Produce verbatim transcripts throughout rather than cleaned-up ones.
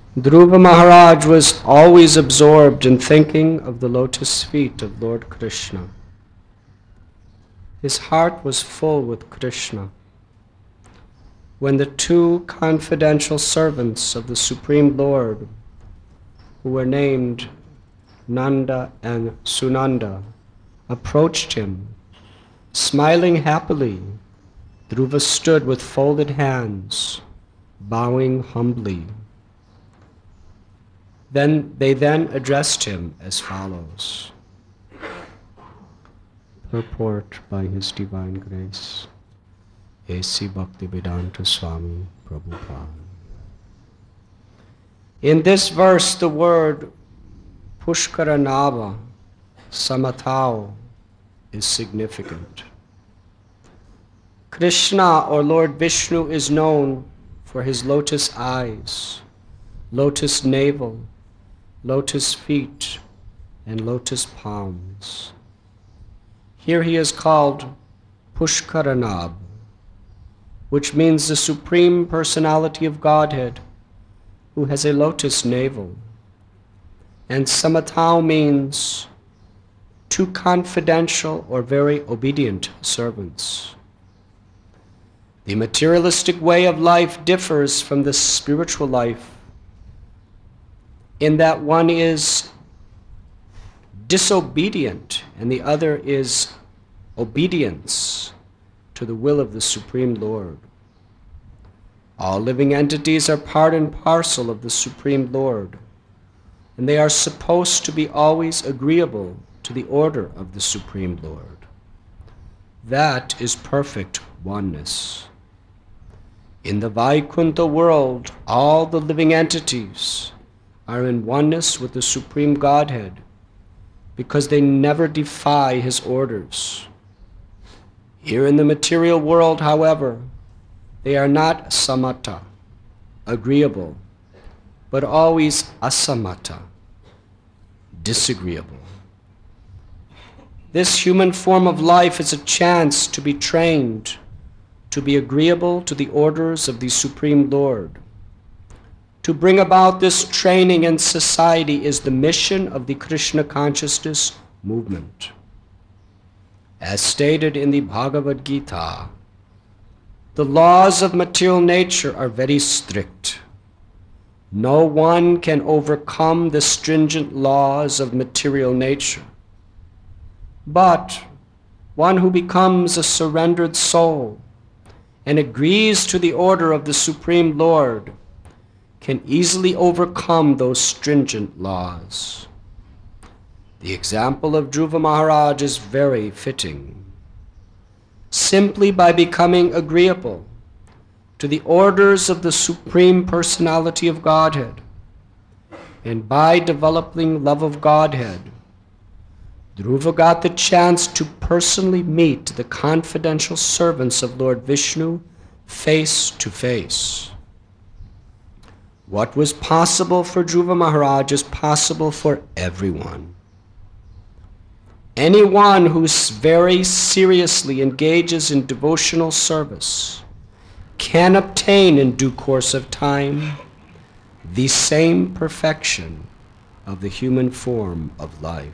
Dhruva Maharaj was always absorbed in thinking of the lotus feet of Lord Krishna. His heart was full with Krishna. When the two confidential servants of the Supreme Lord, who were named Nanda and Sunanda, approached him, smiling happily, Dhruva stood with folded hands, bowing humbly. Then they then addressed him as follows. Purport by His Divine Grace, A C Bhaktivedanta Swami Prabhupada. In this verse, the word Pushkaranava, Samatau, is significant. Krishna, or Lord Vishnu, is known for his lotus eyes, lotus navel, lotus feet, and lotus palms. Here he is called Pushkaranab, which means the Supreme Personality of Godhead, who has a lotus navel. And Samatau means two confidential or very obedient servants. The materialistic way of life differs from the spiritual life in that one is disobedient and the other is obedience to the will of the Supreme Lord. All living entities are part and parcel of the Supreme Lord, and they are supposed to be always agreeable to the order of the Supreme Lord. That is perfect oneness. In the Vaikuntha world, all the living entities are in oneness with the Supreme Godhead because they never defy His orders. Here in the material world, however, they are not samata, agreeable, but always asamata, disagreeable. This human form of life is a chance to be trained to be agreeable to the orders of the Supreme Lord. To bring about this training in society is the mission of the Krishna consciousness movement. As stated in the Bhagavad Gita, the laws of material nature are very strict. No one can overcome the stringent laws of material nature. But one who becomes a surrendered soul and agrees to the order of the Supreme Lord can easily overcome those stringent laws. The example of Dhruva Maharaj is very fitting. Simply by becoming agreeable to the orders of the Supreme Personality of Godhead and by developing love of Godhead, Dhruva got the chance to personally meet the confidential servants of Lord Vishnu face to face. What was possible for Dhruva Maharaj is possible for everyone. Anyone who very seriously engages in devotional service can obtain in due course of time the same perfection of the human form of life.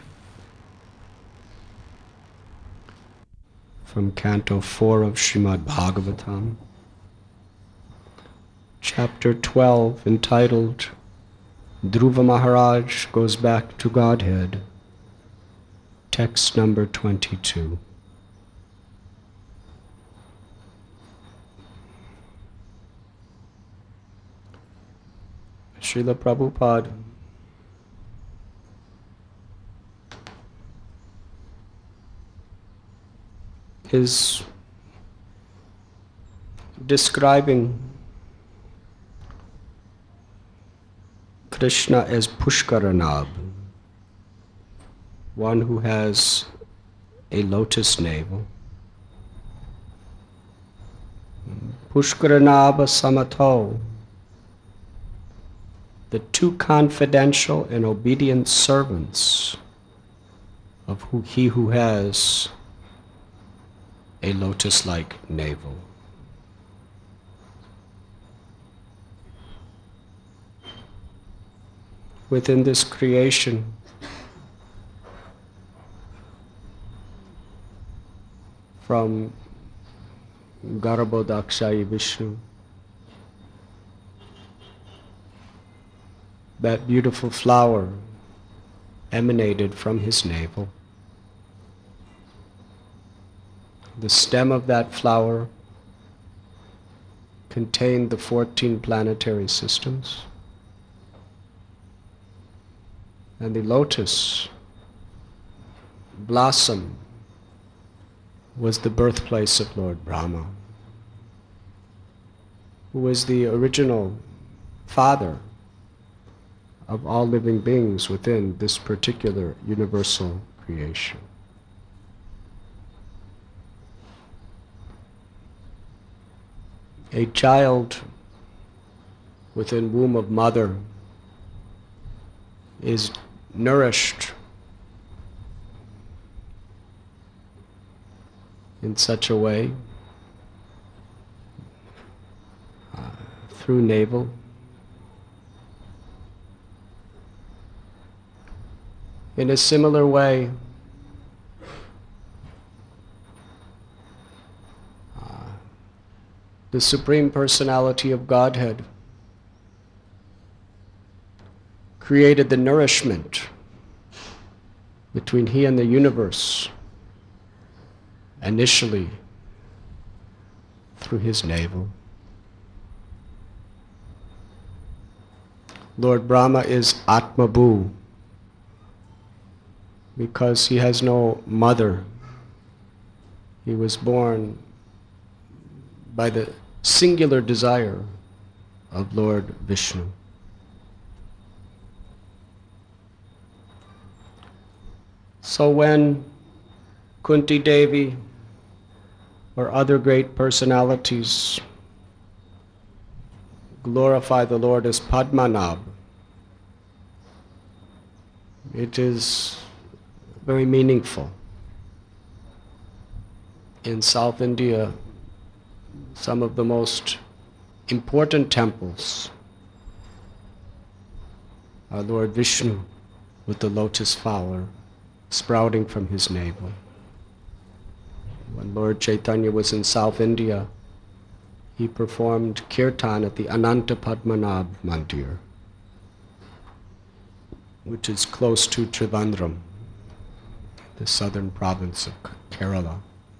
From Canto four of Srimad Bhagavatam, Chapter twelve, entitled Dhruva Maharaj Goes Back to Godhead, text number twenty-two. Srila Prabhupada is describing Krishna as Pushkaranab, one who has a lotus navel. Pushkaranaba Samato, the two confidential and obedient servants of who, he who has a lotus-like navel. within this creation. From Garbhodakshai Vishnu, that beautiful flower emanated from his navel. The stem of that flower contained the fourteen planetary systems, and the lotus blossom was the birthplace of Lord Brahma, who was the original father of all living beings within this particular universal creation. A child within womb of mother is nourished in such a way uh, through navel. In a similar way, uh, the Supreme Personality of Godhead created the nourishment between He and the universe initially through His navel. Lord Brahma is Atmabhu because he has no mother. He was born by the singular desire of Lord Vishnu. So when Kunti Devi or other great personalities glorify the Lord as Padmanabh, it is very meaningful. In South India, some of the most important temples are Lord Vishnu with the lotus flower sprouting from his navel. When Lord Chaitanya was in South India, he performed kirtan at the Ananta Padmanabh Mandir, which is close to Trivandrum, the southern province of Kerala.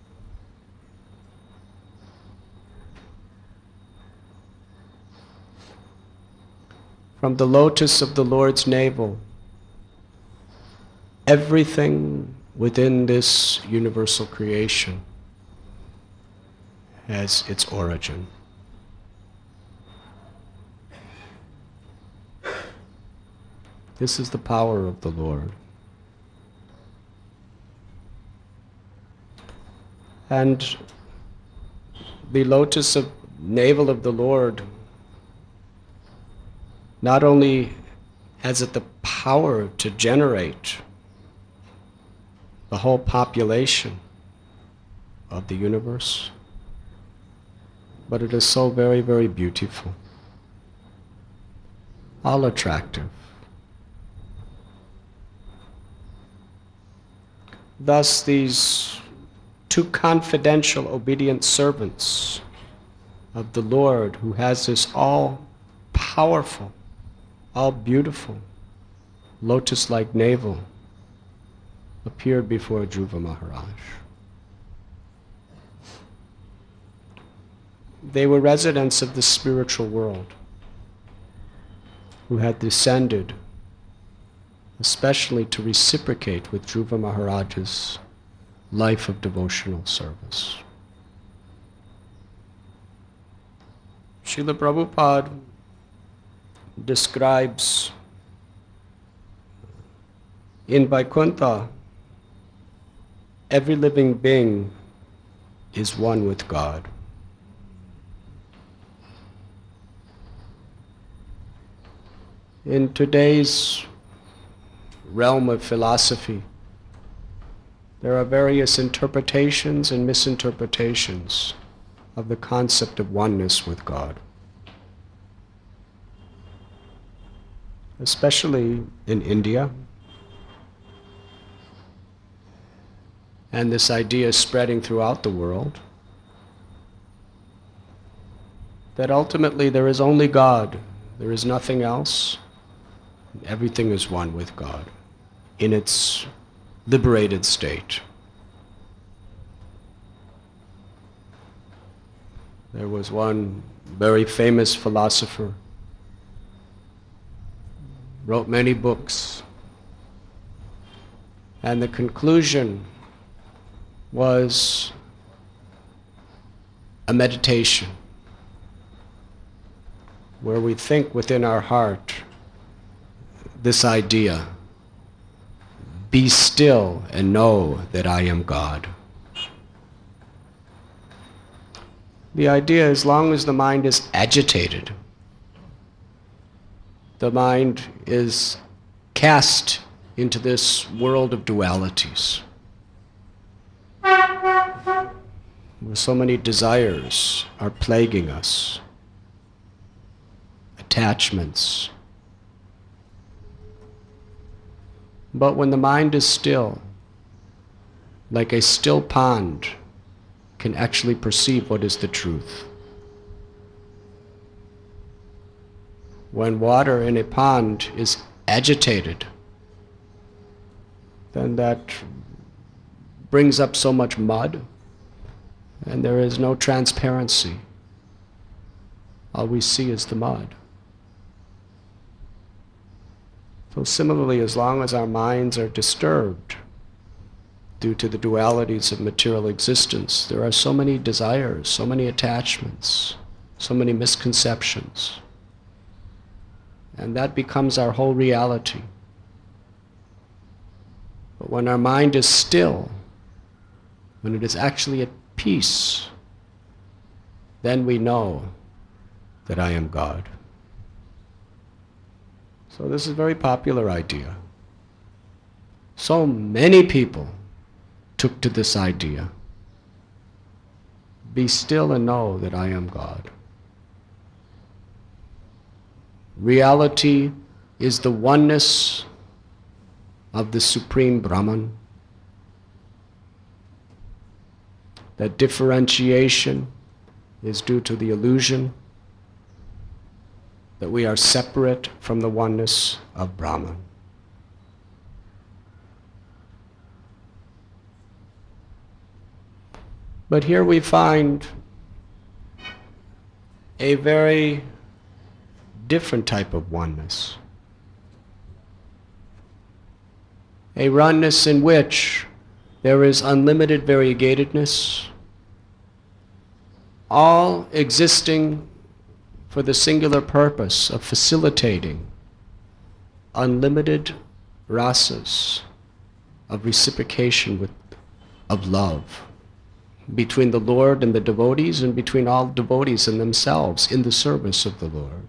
From the lotus of the Lord's navel, everything within this universal creation has its origin. This is the power of the Lord. And the lotus of navel of the Lord not only has it the power to generate the whole population of the universe, but it is so very, very beautiful, all attractive. Thus, these two confidential, obedient servants of the Lord, who has this all-powerful, all-beautiful, lotus-like navel, appeared before Dhruva Maharaj. They were residents of the spiritual world who had descended especially to reciprocate with Dhruva Maharaj's life of devotional service. Srila Prabhupada describes in Vaikuntha, every living being is one with God. In today's realm of philosophy, there are various interpretations and misinterpretations of the concept of oneness with God. especially in India. And this idea is spreading throughout the world, that ultimately there is only God, there is nothing else, everything is one with God in its liberated state. There was one very famous philosopher, wrote many books, and the conclusion was a meditation where we think within our heart this idea, be still and know that I am God. The idea, as long as the mind is agitated, the mind is cast into this world of dualities, where so many desires are plaguing us, attachments. But when the mind is still, like a still pond, can actually perceive what is the truth. When water in a pond is agitated, then that brings up so much mud, and there is no transparency. All we see is the mud. So similarly, as long as our minds are disturbed due to the dualities of material existence, there are so many desires, so many attachments, so many misconceptions. And that becomes our whole reality. But when our mind is still, when it is actually at peace, then we know that I am God. So this is a very popular idea. So many people took to this idea. Be still and know that I am God. Reality is the oneness of the Supreme Brahman. That differentiation is due to the illusion that we are separate from the oneness of Brahman. But here we find a very different type of oneness. A oneness in which there is unlimited variegatedness, all existing for the singular purpose of facilitating unlimited rasas of reciprocation with, of love between the Lord and the devotees, and between all devotees and themselves in the service of the Lord.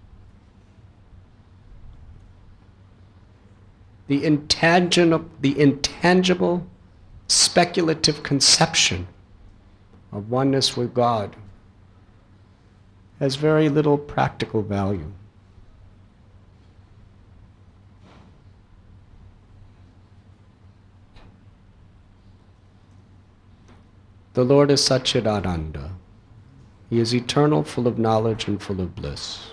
The intangible, the intangible speculative conception of oneness with God has very little practical value. The Lord is Satchidananda. He is eternal, full of knowledge and full of bliss.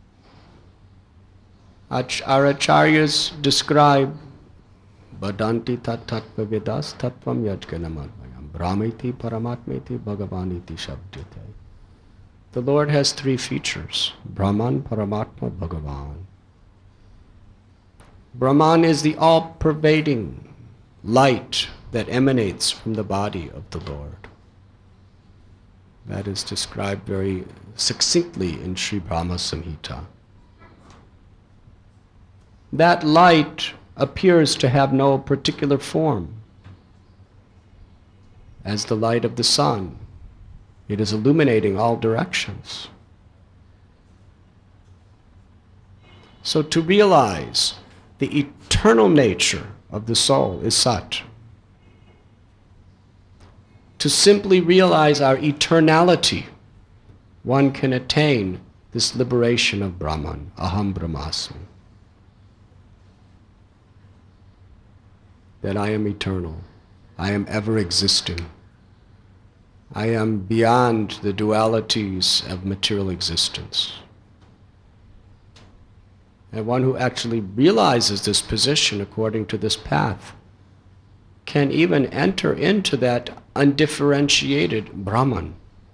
Our acharyas describe Badanti tat tattva vedas tattvam yajganamadvayam brahmeti paramatmeti bhagavaniti shabdyate. The Lord has three features: Brahman, Paramatma, Bhagavan. Brahman is the all-pervading light that emanates from the body of the Lord. That is described very succinctly in Sri Brahma Samhita. That light appears to have no particular form. As the light of the sun, it is illuminating all directions. So to realize the eternal nature of the soul is Sat. To simply realize our eternality, one can attain this liberation of Brahman, Aham Brahmasmi. that I am eternal. I am ever existing. I am beyond the dualities of material existence. And one who actually realizes this position according to this path can even enter into that undifferentiated Brahman.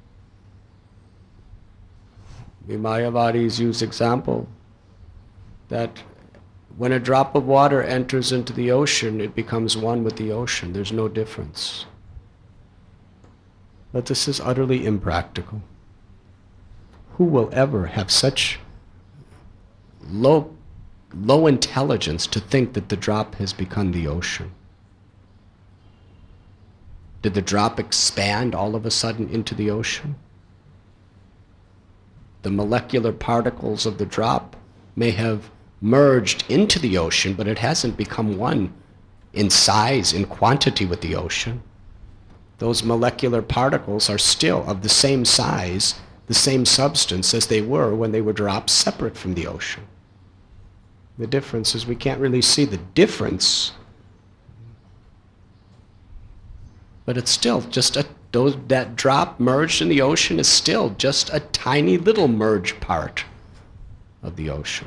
The Mayavadis use example that when a drop of water enters into the ocean, it becomes one with the ocean. There's no difference. But this is utterly impractical. Who will ever have such low, low intelligence to think that the drop has become the ocean? Did the drop expand all of a sudden into the ocean? The molecular particles of the drop may have merged into the ocean, but it hasn't become one in size, in quantity with the ocean. Those molecular particles are still of the same size, the same substance as they were when they were dropped separate from the ocean. The difference is we can't really see the difference, but it's still just a, those, that drop merged in the ocean is still just a tiny little merged part of the ocean.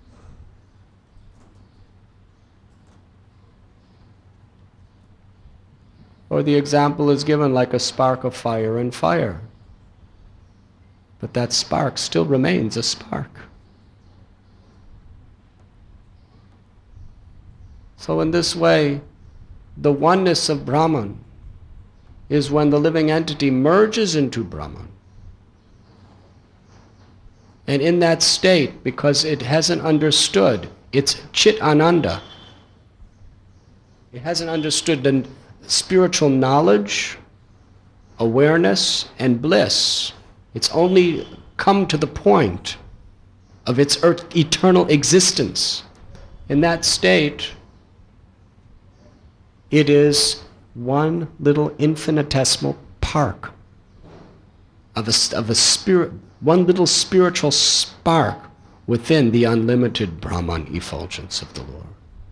Or the example is given like a spark of fire in fire. But that spark still remains a spark. So in this way, the oneness of Brahman is when the living entity merges into Brahman. And in that state, because it hasn't understood, it's Chit Ananda. It hasn't understood the spiritual knowledge, awareness, and bliss. It's only come to the point of its eternal existence. In that state, it is one little infinitesimal park of a, of a spirit, one little spiritual spark within the unlimited Brahman effulgence of the Lord.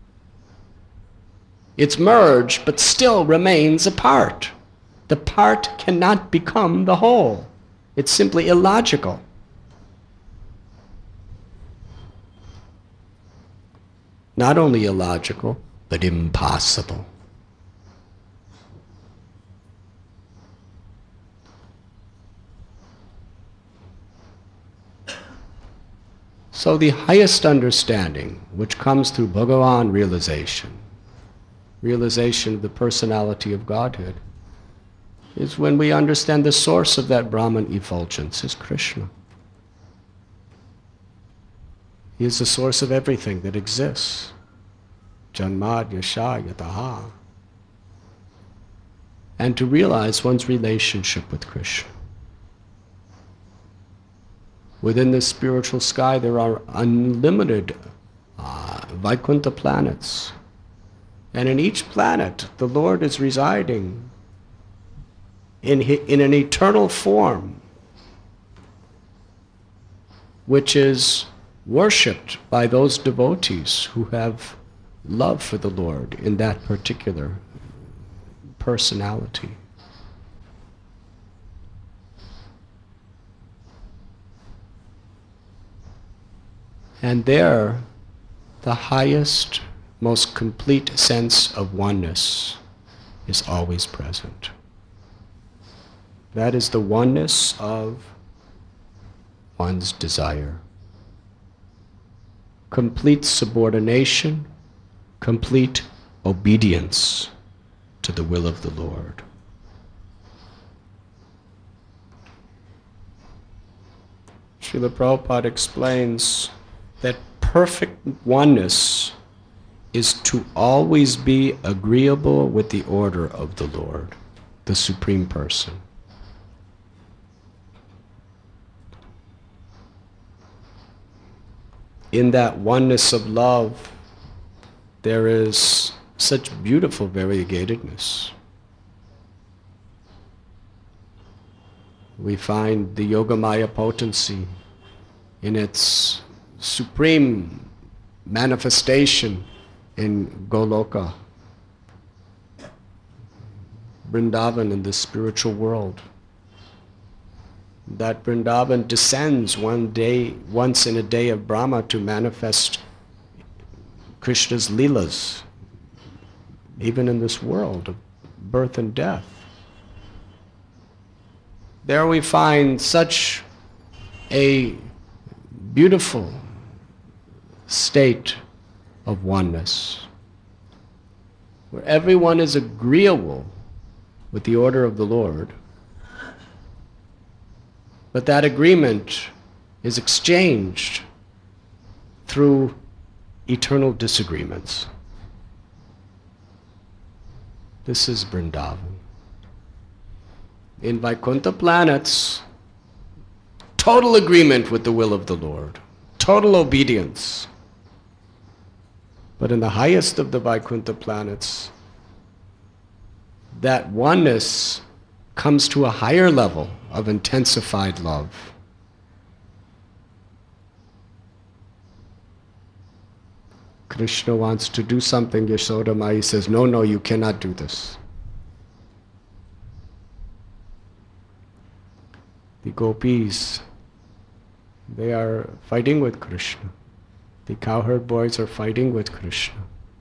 It's merged, but still remains a part. The part cannot become the whole. It's simply illogical. Not only illogical, but impossible. So the highest understanding, which comes through Bhagavan realization, realization of the personality of Godhead, is when we understand the source of that Brahman effulgence is Krishna. He is the source of everything that exists. Janmad Yasha Yataha. And to realize one's relationship with Krishna. Within this spiritual sky there are unlimited uh, Vaikuntha planets. And in each planet, the Lord is residing in, in an eternal form, which is worshipped by those devotees who have love for the Lord in that particular personality. And there, the highest, most complete sense of oneness is always present. That is the oneness of one's desire. Complete subordination, complete obedience to the will of the Lord. Srila Prabhupada explains that perfect oneness is to always be agreeable with the order of the Lord, the Supreme Person. In that oneness of love, there is such beautiful variegatedness. We find the Yogamaya potency in its supreme manifestation in Goloka, Vrindavan in the spiritual world. That Vrindavan descends one day, once in a day of Brahma to manifest Krishna's Leelas, even in this world of birth and death. There we find such a beautiful state of oneness, where everyone is agreeable with the order of the Lord, but that agreement is exchanged through eternal disagreements. This is Vrindavan. In Vaikuntha planets, total agreement with the will of the Lord, total obedience. But in the highest of the Vaikuntha planets, that oneness comes to a higher level of intensified love. Krishna wants to do something, Yashoda Mai says, no, no, you cannot do this. The gopis, they are fighting with Krishna. The cowherd boys are fighting with Krishna.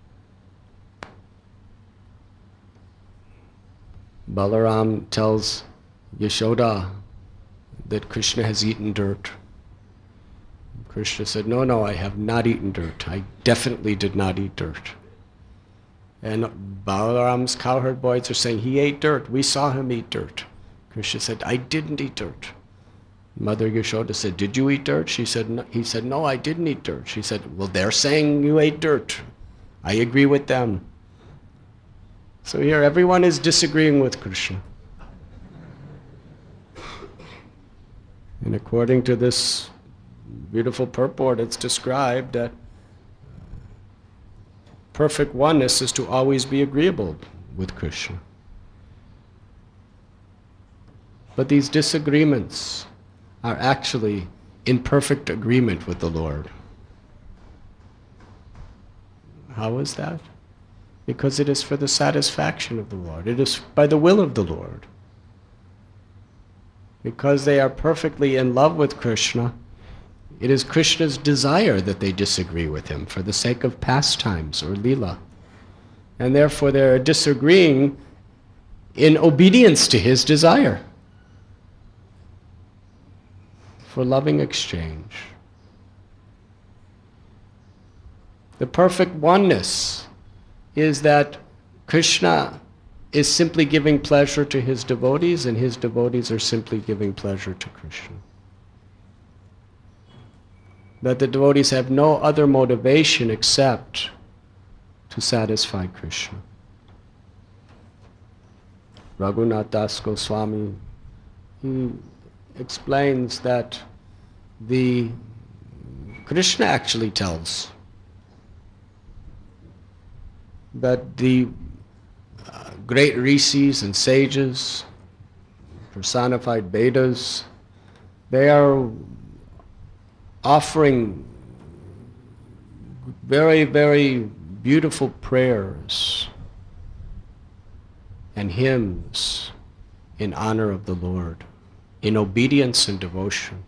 Balaram tells Yashoda that Krishna has eaten dirt. Krishna said, no, no, I have not eaten dirt. I definitely did not eat dirt. And Balaram's cowherd boys are saying, he ate dirt. We saw him eat dirt. Krishna said, I didn't eat dirt. Mother Yashoda said, did you eat dirt? She said, no. He said, no, I didn't eat dirt. She said, well, they're saying you ate dirt. I agree with them. So here everyone is disagreeing with Krishna. And according to this beautiful purport, it's described that perfect oneness is to always be agreeable with Krishna. But these disagreements are actually in perfect agreement with the Lord. How is that? Because it is for the satisfaction of the Lord. It is by the will of the Lord. Because they are perfectly in love with Krishna, it is Krishna's desire that they disagree with him for the sake of pastimes or lila. And therefore they are disagreeing in obedience to his desire for loving exchange. The perfect oneness is that Krishna is simply giving pleasure to his devotees and his devotees are simply giving pleasure to Krishna. That the devotees have no other motivation except to satisfy Krishna. Raghunath Das Goswami, he explains that the Krishna actually tells that the uh, great rishis and sages, personified Vedas, they are offering very, very beautiful prayers and hymns in honor of the Lord, in obedience and devotion.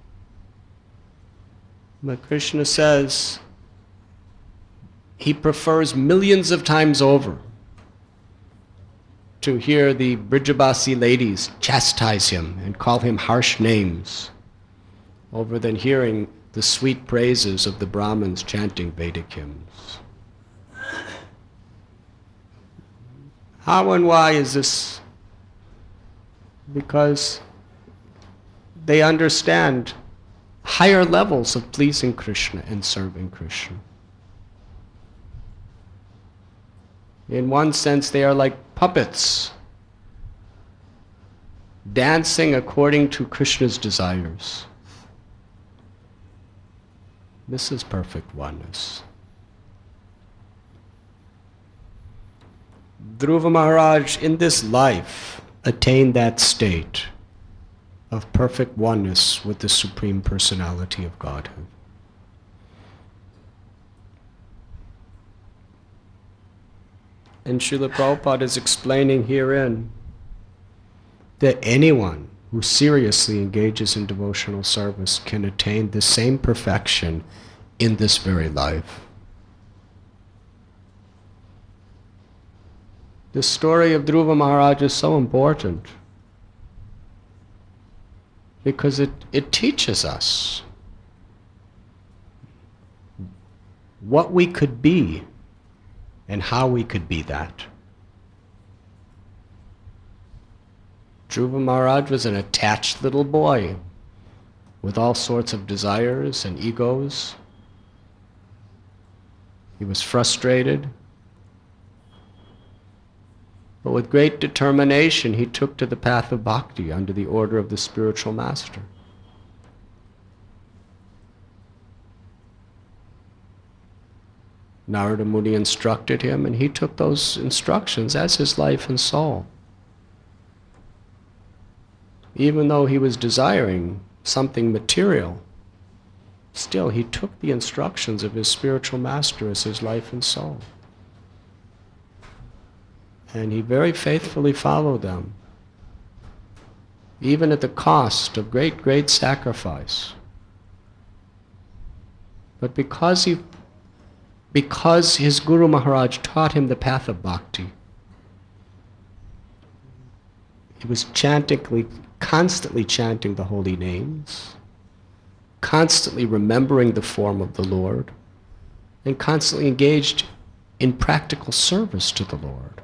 But Krishna says he prefers millions of times over to hear the Brijabasi ladies chastise him and call him harsh names over than hearing the sweet praises of the Brahmins chanting Vedic hymns. How and why is this? Because they understand higher levels of pleasing Krishna and serving Krishna. In one sense, they are like puppets, dancing according to Krishna's desires. This is perfect oneness. Dhruva Maharaj, in this life, attained that state of perfect oneness with the Supreme Personality of Godhead. And Srila Prabhupada is explaining herein that anyone who seriously engages in devotional service can attain the same perfection in this very life. The story of Dhruva Maharaj is so important because it, it teaches us what we could be and how we could be that. Dhruva Maharaj was an attached little boy with all sorts of desires and egos. He was frustrated, but with great determination he took to the path of bhakti under the order of the spiritual master. Narada Muni instructed him, and he took those instructions as his life and soul. Even though he was desiring something material, still he took the instructions of his spiritual master as his life and soul. And he very faithfully followed them, even at the cost of great, great sacrifice. But because he, because his Guru Maharaj taught him the path of bhakti, he was chanting, constantly chanting the holy names, constantly remembering the form of the Lord, and constantly engaged in practical service to the Lord.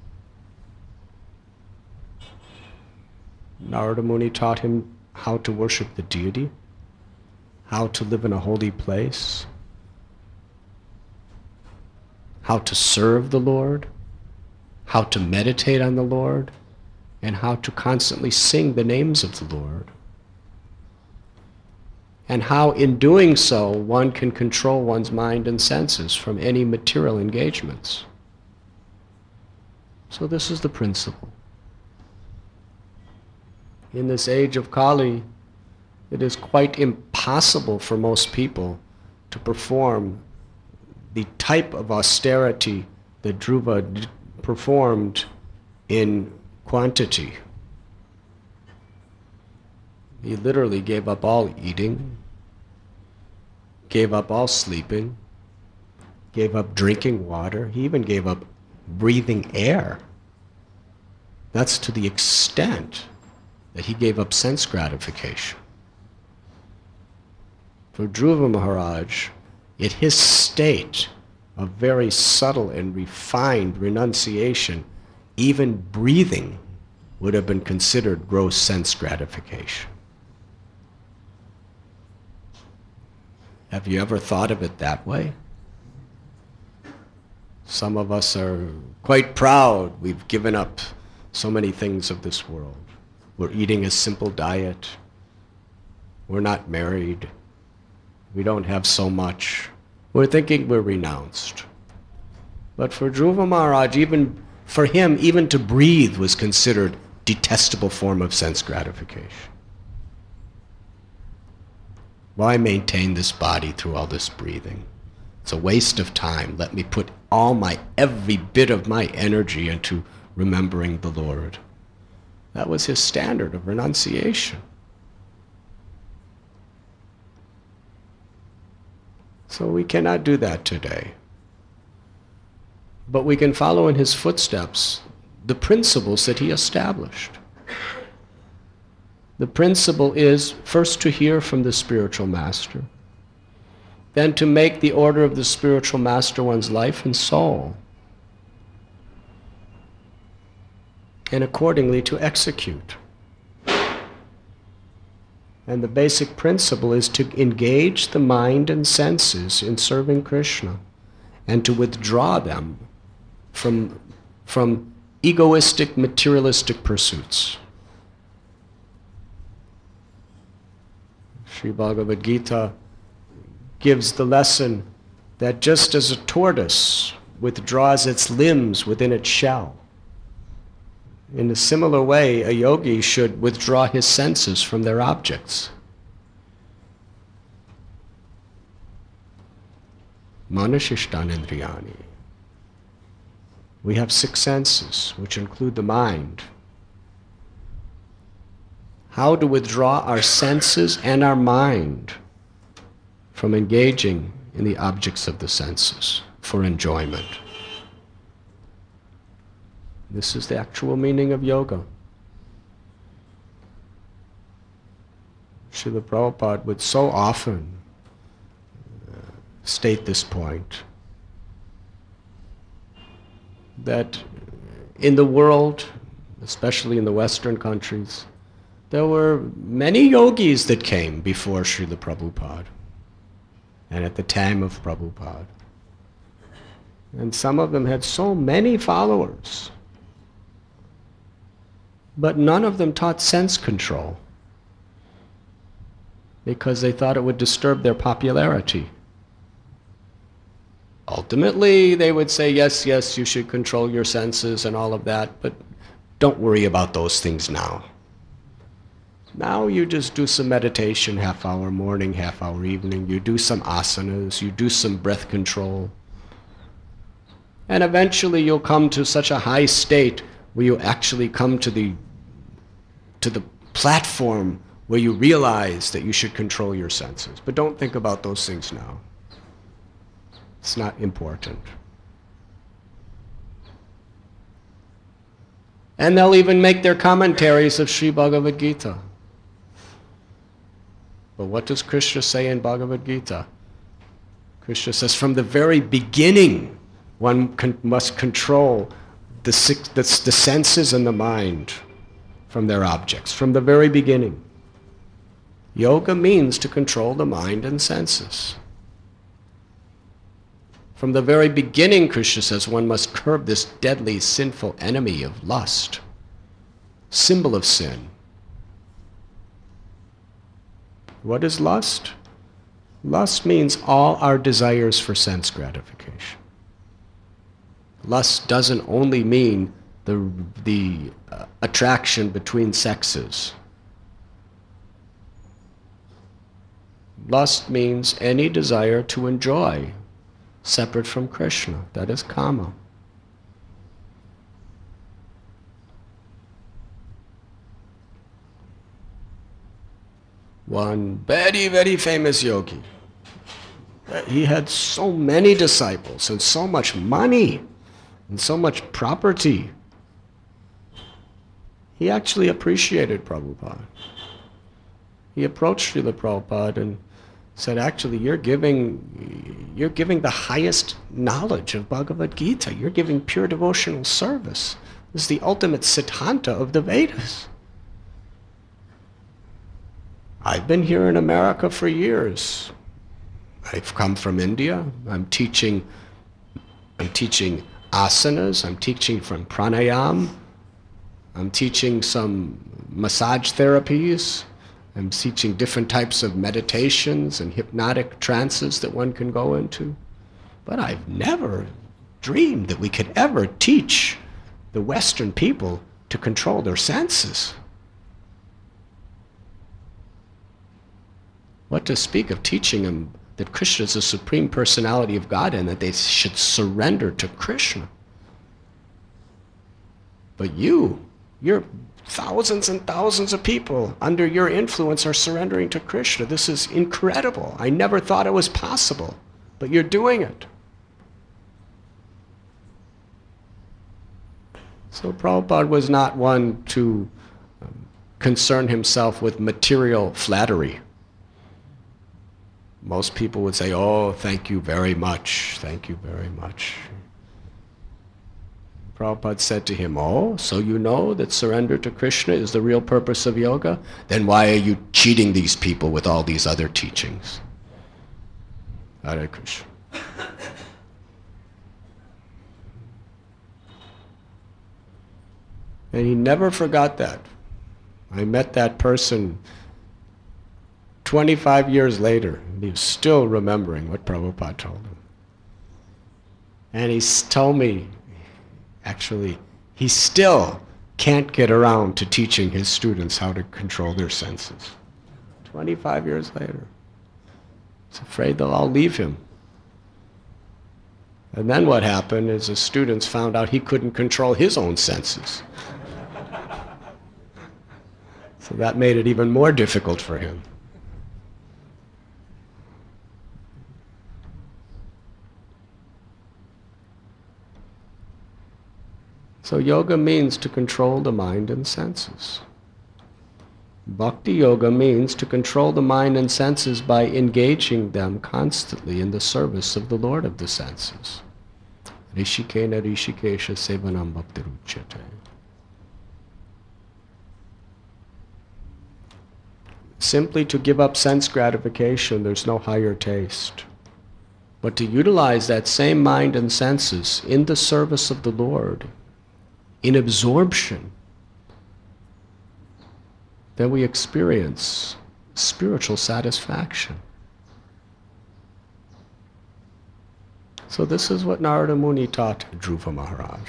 Narada Muni taught him how to worship the deity, how to live in a holy place, how to serve the Lord, how to meditate on the Lord, and how to constantly sing the names of the Lord. And how in doing so one can control one's mind and senses from any material engagements. So this is the principle. In this age of Kali, it is quite impossible for most people to perform the type of austerity that Dhruva d- performed in quantity. He literally gave up all eating, gave up all sleeping, gave up drinking water. He even gave up breathing air. That's to the extent that he gave up sense gratification. For Dhruva Maharaj, at his state of very subtle and refined renunciation, even breathing would have been considered gross sense gratification. Have you ever thought of it that way? Some of us are quite proud we've given up so many things of this world. We're eating a simple diet. We're not married. We don't have so much. We're thinking we're renounced. But for Dhruva Maharaj, even for him, even to breathe was considered detestable form of sense gratification. Why maintain this body through all this breathing? It's a waste of time. Let me put all my, every bit of my energy into remembering the Lord. That was his standard of renunciation. So we cannot do that today. But we can follow in his footsteps the principles that he established. The principle is first to hear from the spiritual master, then to make the order of the spiritual master one's life and soul, and accordingly to execute. And the basic principle is to engage the mind and senses in serving Krishna and to withdraw them from, from egoistic, materialistic pursuits. Sri Bhagavad Gita gives the lesson that just as a tortoise withdraws its limbs within its shell, in a similar way, a yogi should withdraw his senses from their objects. Manashishtanindriyani. We have six senses, which include the mind. how to withdraw our senses and our mind from engaging in the objects of the senses for enjoyment. This is the actual meaning of yoga. Srila Prabhupada would so often uh, state this point, that in the world, especially in the Western countries, there were many yogis that came before Srila Prabhupada and at the time of Prabhupada. And some of them had so many followers, but none of them taught sense control because they thought it would disturb their popularity. Ultimately, they would say, yes, yes, you should control your senses and all of that, but don't worry about those things now. Now you just do some meditation, half hour morning, half hour evening. You do some asanas, you do some breath control. And eventually you'll come to such a high state where you actually come to the, to the platform where you realize that you should control your senses. But don't think about those things now. It's not important. And they'll even make their commentaries of Sri Bhagavad Gita. But what does Krishna say in Bhagavad Gita? Krishna says, from the very beginning, one con- must control the, six, the, the senses and the mind from their objects, from the very beginning. Yoga means to control the mind and senses. From the very beginning, Krishna says, one must curb this deadly, sinful enemy of lust, symbol of sin. What is lust? Lust means all our desires for sense gratification. Lust doesn't only mean the, the uh, attraction between sexes. Lust means any desire to enjoy separate from Krishna. That is kama. One very, very famous yogi, he had so many disciples and so much money and so much property. He actually appreciated Prabhupada. He approached Srila Prabhupada and said, actually, you're giving, you're giving the highest knowledge of Bhagavad Gita. You're giving pure devotional service. This is the ultimate siddhanta of the Vedas. I've been here in America for years. I've come from India. I'm teaching, I'm teaching asanas. I'm teaching from pranayam. I'm teaching some massage therapies. I'm teaching different types of meditations and hypnotic trances that one can go into. But I've never dreamed that we could ever teach the Western people to control their senses. What to speak of teaching them that Krishna is the Supreme Personality of God and that they should surrender to Krishna. But you, you're thousands and thousands of people under your influence are surrendering to Krishna. This is incredible. I never thought it was possible, but you're doing it. So Prabhupada was not one to um, concern himself with material flattery. Most people would say, oh, thank you very much, thank you very much. Prabhupada said to him, oh, so you know that surrender to Krishna is the real purpose of yoga? Then why are you cheating these people with all these other teachings? Hare Krishna. And he never forgot that. I met that person twenty-five years later, and he was still remembering what Prabhupada told him. And he told me, actually, he still can't get around to teaching his students how to control their senses. twenty-five years later. He's afraid they'll all leave him. And then what happened is the students found out he couldn't control his own senses. So that made it even more difficult for him. So yoga means to control the mind and senses. Bhakti yoga means to control the mind and senses by engaging them constantly in the service of the Lord of the senses. Rishikena Rishikesha Sevanam Bhaktiruchyate. Simply to give up sense gratification, there's no higher taste. But to utilize that same mind and senses in the service of the Lord, in absorption, then we experience spiritual satisfaction. So this is what Narada Muni taught Dhruva Maharaj.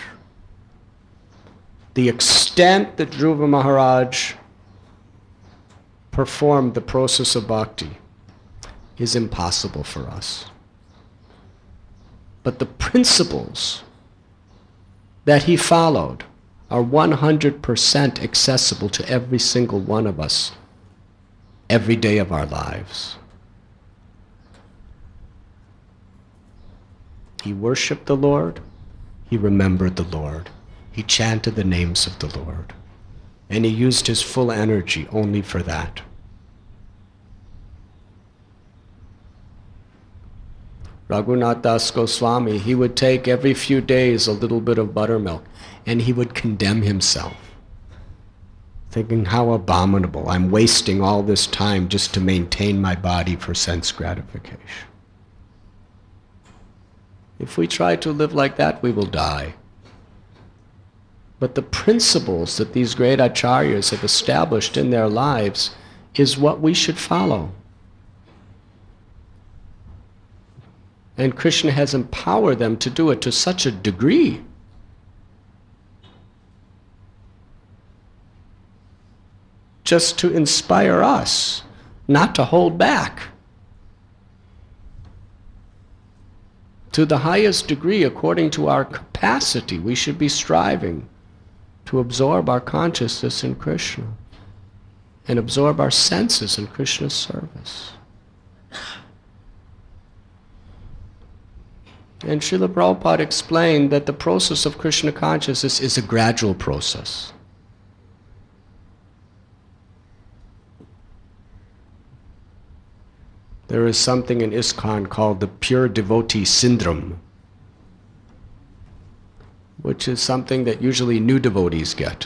The extent that Dhruva Maharaj performed the process of bhakti is impossible for us. But the principles that he followed are one hundred percent accessible to every single one of us every day of our lives. He worshiped the Lord, he remembered the Lord, he chanted the names of the Lord, and he used his full energy only for that. Raghunath Das Goswami, he would take every few days a little bit of buttermilk, and he would condemn himself, thinking how abominable, I'm wasting all this time just to maintain my body for sense gratification. If we try to live like that, we will die. But the principles that these great acharyas have established in their lives is what we should follow. And Krishna has empowered them to do it to such a degree just to inspire us not to hold back. To the highest degree, according to our capacity, we should be striving to absorb our consciousness in Krishna and absorb our senses in Krishna's service. And Srila Prabhupada explained that the process of Krishna consciousness is a gradual process. There is something in ISKCON called the pure devotee syndrome, which is something that usually new devotees get.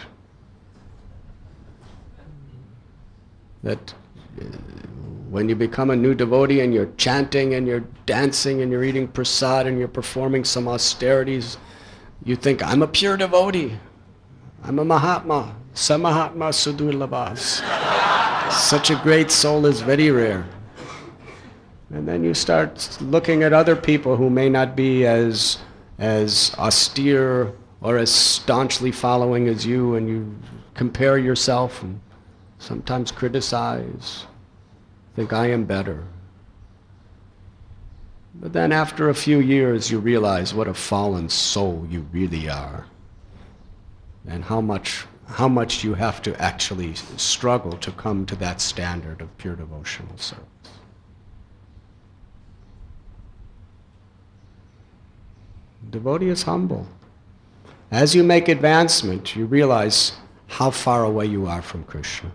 That uh, when you become a new devotee and you're chanting and you're dancing and you're eating prasad and you're performing some austerities, you think, I'm a pure devotee. I'm a Mahatma. Samahatma Sudurlabhas. Such a great soul is very rare. And then you start looking at other people who may not be as, as austere or as staunchly following as you, and you compare yourself and sometimes criticize, think I am better. But then after a few years you realize what a fallen soul you really are, and how much, how much you have to actually struggle to come to that standard of pure devotional service. Devotee is humble. As you make advancement, you realize how far away you are from Krishna.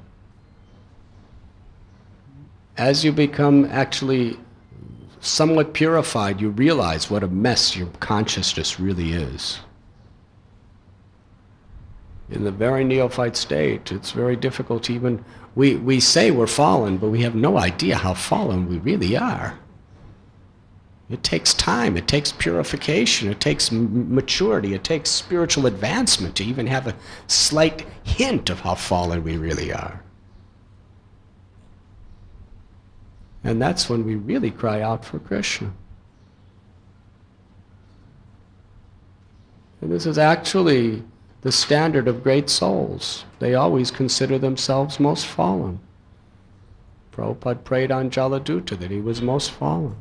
As you become actually somewhat purified, you realize what a mess your consciousness really is. In the very neophyte state, it's very difficult to even, we, we say we're fallen, but we have no idea how fallen we really are. It takes time, it takes purification, it takes m- maturity, it takes spiritual advancement to even have a slight hint of how fallen we really are. And that's when we really cry out for Krishna. And this is actually the standard of great souls. They always consider themselves most fallen. Prabhupada prayed on Jaladuta that he was most fallen.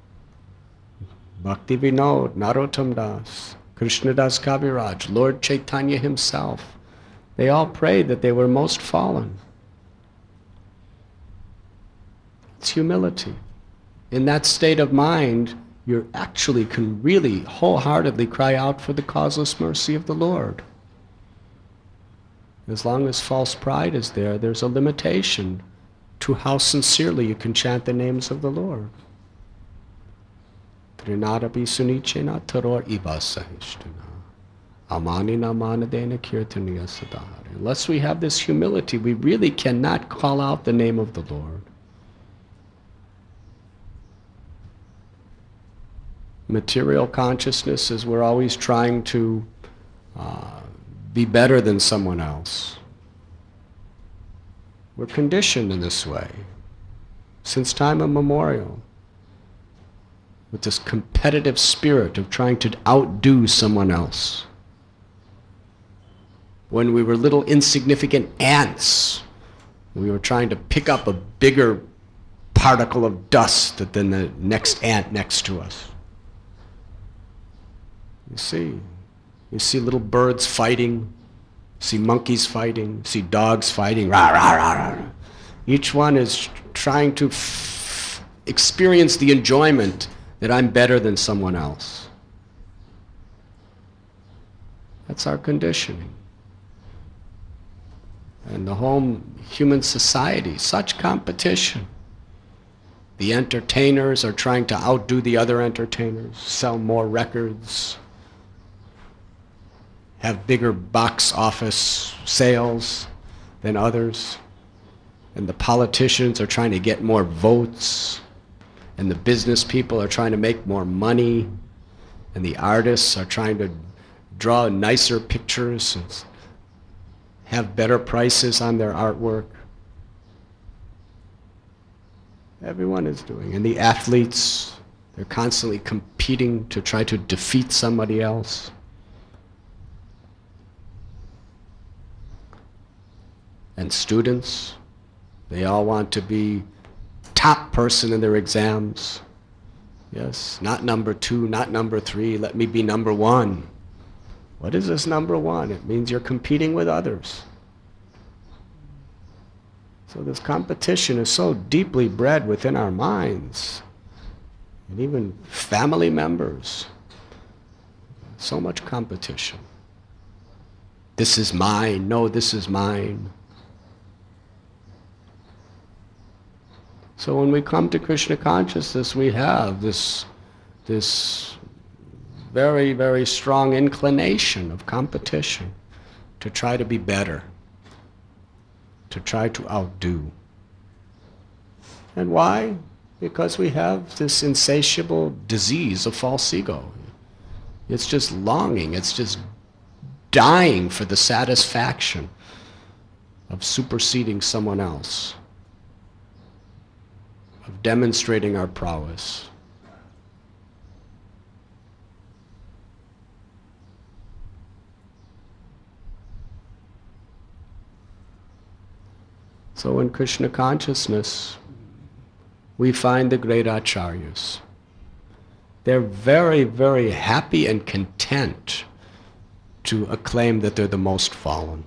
Bhakti Vinod, Narottam Das, Krishnadas Kaviraj, Lord Chaitanya himself, they all prayed that they were most fallen. It's humility. In that state of mind, you actually can really wholeheartedly cry out for the causeless mercy of the Lord. As long as false pride is there, there's a limitation to how sincerely you can chant the names of the Lord. Unless we have this humility, we really cannot call out the name of the Lord. Material consciousness is we're always trying to uh, be better than someone else. We're conditioned in this way since time immemorial, with this competitive spirit of trying to outdo someone else. When we were little insignificant ants, we were trying to pick up a bigger particle of dust than the next ant next to us. You see, you see little birds fighting, see monkeys fighting, see dogs fighting, rah, rah, rah, rah. Each one is trying to f- experience the enjoyment that I'm better than someone else. That's our conditioning. And the whole human society, such competition. The entertainers are trying to outdo the other entertainers, sell more records, have bigger box office sales than others. And the politicians are trying to get more votes. And the business people are trying to make more money. And the artists are trying to draw nicer pictures and have better prices on their artwork. Everyone is doing. And the athletes, they're constantly competing to try to defeat somebody else. And students, they all want to be top person in their exams. Yes, not number two, not number three, let me be number one. What is this number one? It means you're competing with others. So this competition is so deeply bred within our minds, and even family members. So much competition. This is mine, no, this is mine. So when we come to Krishna consciousness, we have this, this very, very strong inclination of competition to try to be better, to try to outdo. And why? Because we have this insatiable disease of false ego. It's just longing, it's just dying for the satisfaction of superseding someone else, of demonstrating our prowess. So in Krishna consciousness, we find the great acharyas. They're very, very happy and content to acclaim that they're the most fallen,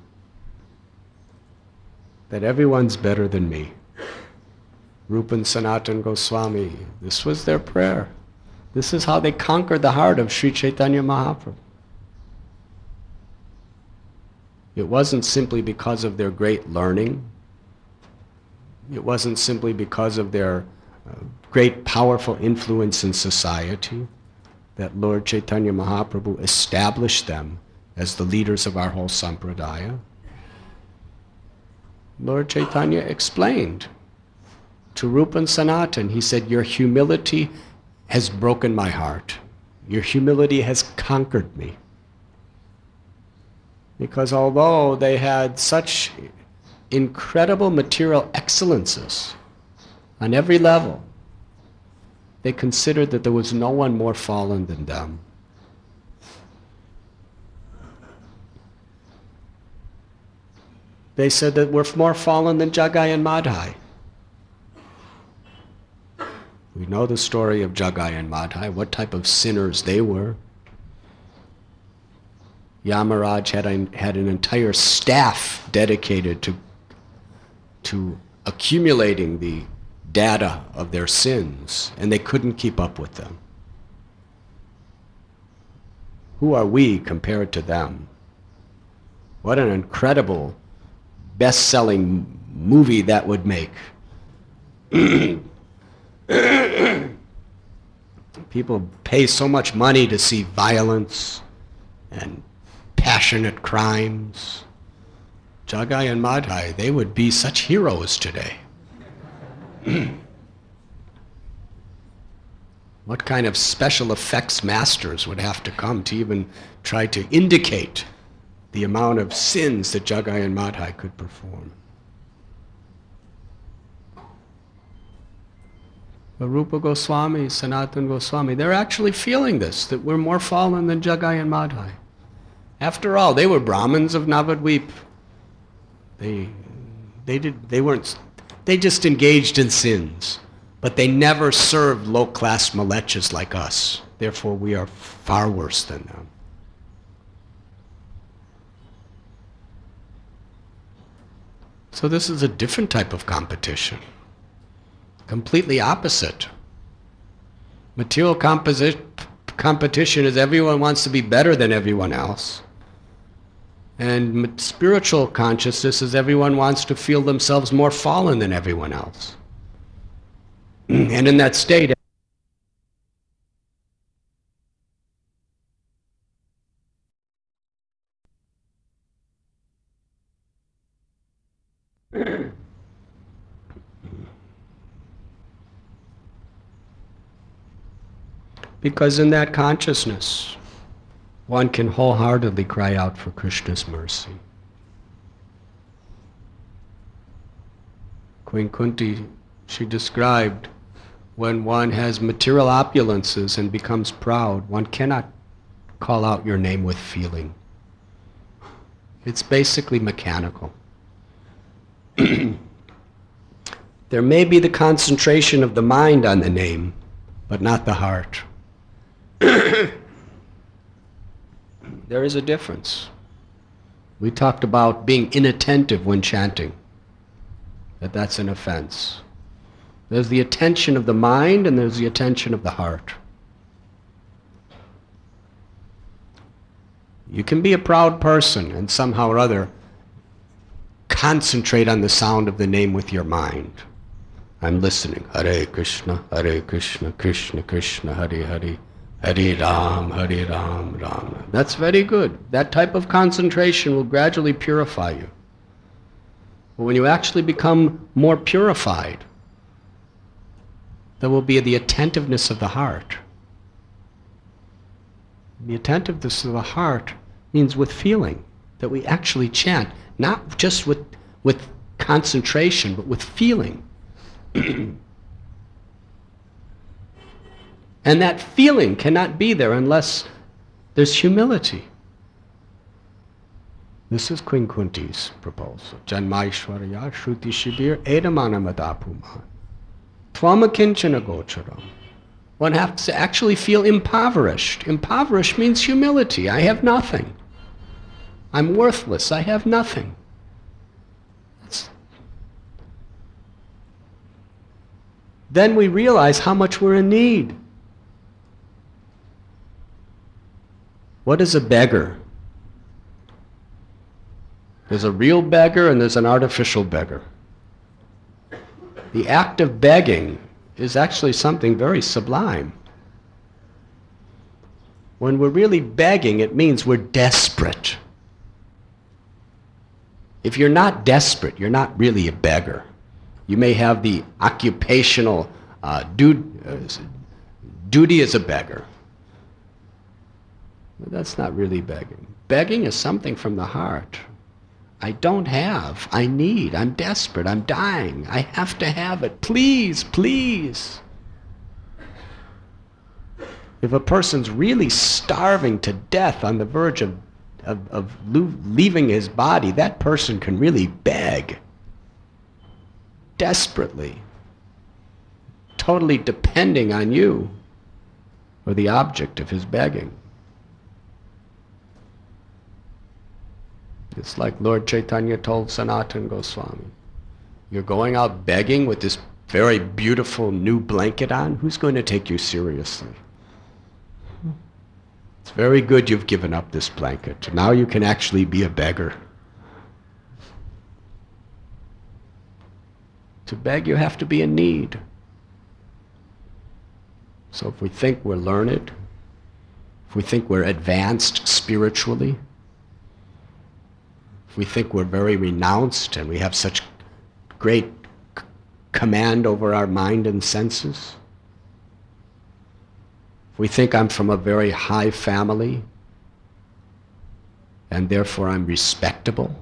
that everyone's better than me. Rupa and Sanatana Goswami, this was their prayer. This is how they conquered the heart of Sri Chaitanya Mahaprabhu. It wasn't simply because of their great learning. It wasn't simply because of their uh, great powerful influence in society that Lord Chaitanya Mahaprabhu established them as the leaders of our whole sampradaya. Lord Chaitanya explained to Rupa and Sanatana, he said, your humility has broken my heart. Your humility has conquered me. Because although they had such incredible material excellences on every level, they considered that there was no one more fallen than them. They said that we're more fallen than Jagai and Madhai. We know the story of Jagai and Madhai, what type of sinners they were. Yamaraj had, a, had an entire staff dedicated to, to accumulating the data of their sins, and they couldn't keep up with them. Who are we compared to them? What an incredible best-selling movie that would make. People pay so much money to see violence and passionate crimes. Jagai and Madhai, they would be such heroes today. What kind of special effects masters would have to come to even try to indicate the amount of sins that Jagai and Madhai could perform? But Rupa Goswami, Sanatana Goswami, they're actually feeling this, that we're more fallen than Jagai and Madhai. After all, they were Brahmins of Navadvip. They, they, did, they weren't, they just engaged in sins, but they never served low-class malechas like us. Therefore, we are far worse than them. So this is a different type of competition. Completely opposite. Material composi- competition is everyone wants to be better than everyone else. And spiritual consciousness is everyone wants to feel themselves more fallen than everyone else. And in that state, because in that consciousness, one can wholeheartedly cry out for Krishna's mercy. Queen Kunti, she described, when one has material opulences and becomes proud, one cannot call out your name with feeling. It's basically mechanical. There may be the concentration of the mind on the name, but not the heart. There is a difference. We talked about being inattentive when chanting, that that's an offense. There's the attention of the mind and there's the attention of the heart. You can be a proud person and somehow or other concentrate on the sound of the name with your mind. I'm listening. Hare Krishna, Hare Krishna, Krishna Krishna, Hare Hare, Hare Ram, Hare Ram, Ram Ram. That's very good. That type of concentration will gradually purify you. But when you actually become more purified, there will be the attentiveness of the heart. The attentiveness of the heart means with feeling, that we actually chant, not just with, with concentration, but with feeling. And that feeling cannot be there unless there's humility. This is Queen Kunti's proposal. Janmaishwarya Shruti Shibir Edamanamadapuma. Twamakinchana Gocharam. One has to actually feel impoverished. Impoverished means humility. I have nothing. I'm worthless. I have nothing. That's... Then we realize how much we're in need. What is a beggar? There's a real beggar and there's an artificial beggar. The act of begging is actually something very sublime. When we're really begging, it means we're desperate. If you're not desperate, you're not really a beggar. You may have the occupational uh, duty, uh, duty as a beggar. But that's not really begging. Begging is something from the heart. I don't have, I need, I'm desperate, I'm dying, I have to have it, please, please. If a person's really starving to death on the verge of, of, of leaving his body, that person can really beg. Desperately. Totally depending on you or the object of his begging. It's like Lord Chaitanya told Sanatana Goswami. You're going out begging with this very beautiful new blanket on, who's going to take you seriously? It's very good you've given up this blanket. Now you can actually be a beggar. To beg, you have to be in need. So if we think we're learned, if we think we're advanced spiritually, if we think we're very renounced and we have such great c- command over our mind and senses, if we think I'm from a very high family and therefore I'm respectable,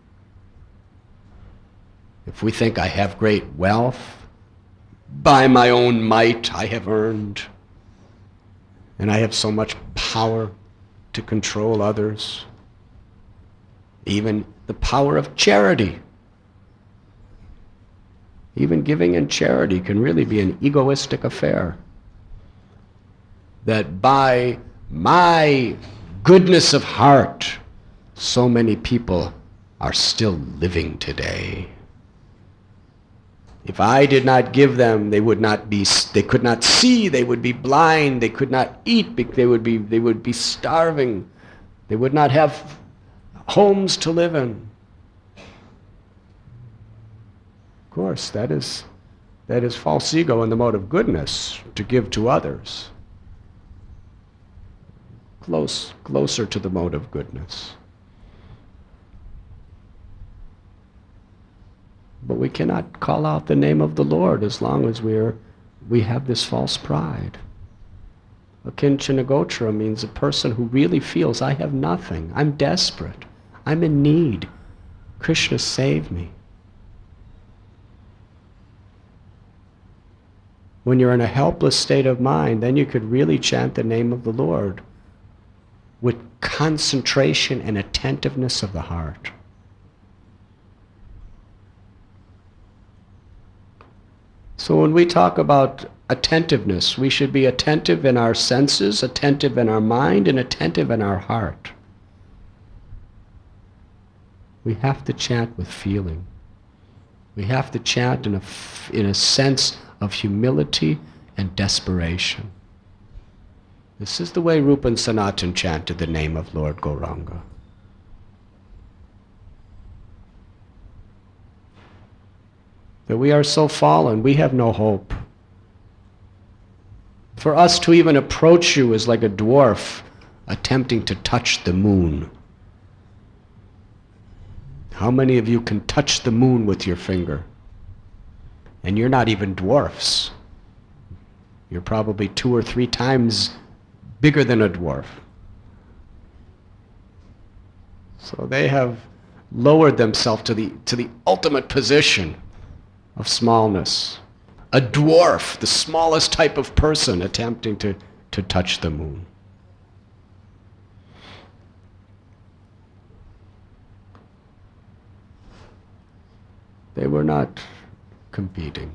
if we think I have great wealth, by my own might I have earned, and I have so much power to control others, even the power of charity. Even giving in charity can really be an egoistic affair. That by my goodness of heart, so many people are still living today. If I did not give them, they would not be, they could not see, they would be blind, they could not eat, they would be, they would be starving, they would not have homes to live in. Of course, that is, that is false ego in the mode of goodness, to give to others. Close, closer to the mode of goodness. But we cannot call out the name of the Lord as long as we're, we have this false pride. Akinchanagochara means a person who really feels, I have nothing, I'm desperate, I'm in need. Krishna, save me. When you're in a helpless state of mind, then you could really chant the name of the Lord with concentration and attentiveness of the heart. So when we talk about attentiveness, we should be attentive in our senses, attentive in our mind, and attentive in our heart. We have to chant with feeling. We have to chant in a, in a sense of humility and desperation. This is the way Rupa and Sanatan chanted the name of Lord Gauranga. That we are so fallen, we have no hope. For us to even approach you is like a dwarf attempting to touch the moon. How many of you can touch the moon with your finger? And you're not even dwarfs. You're probably two or three times bigger than a dwarf. So they have lowered themselves to the, to the ultimate position of smallness. A dwarf, the smallest type of person attempting to, to touch the moon. They were not competing.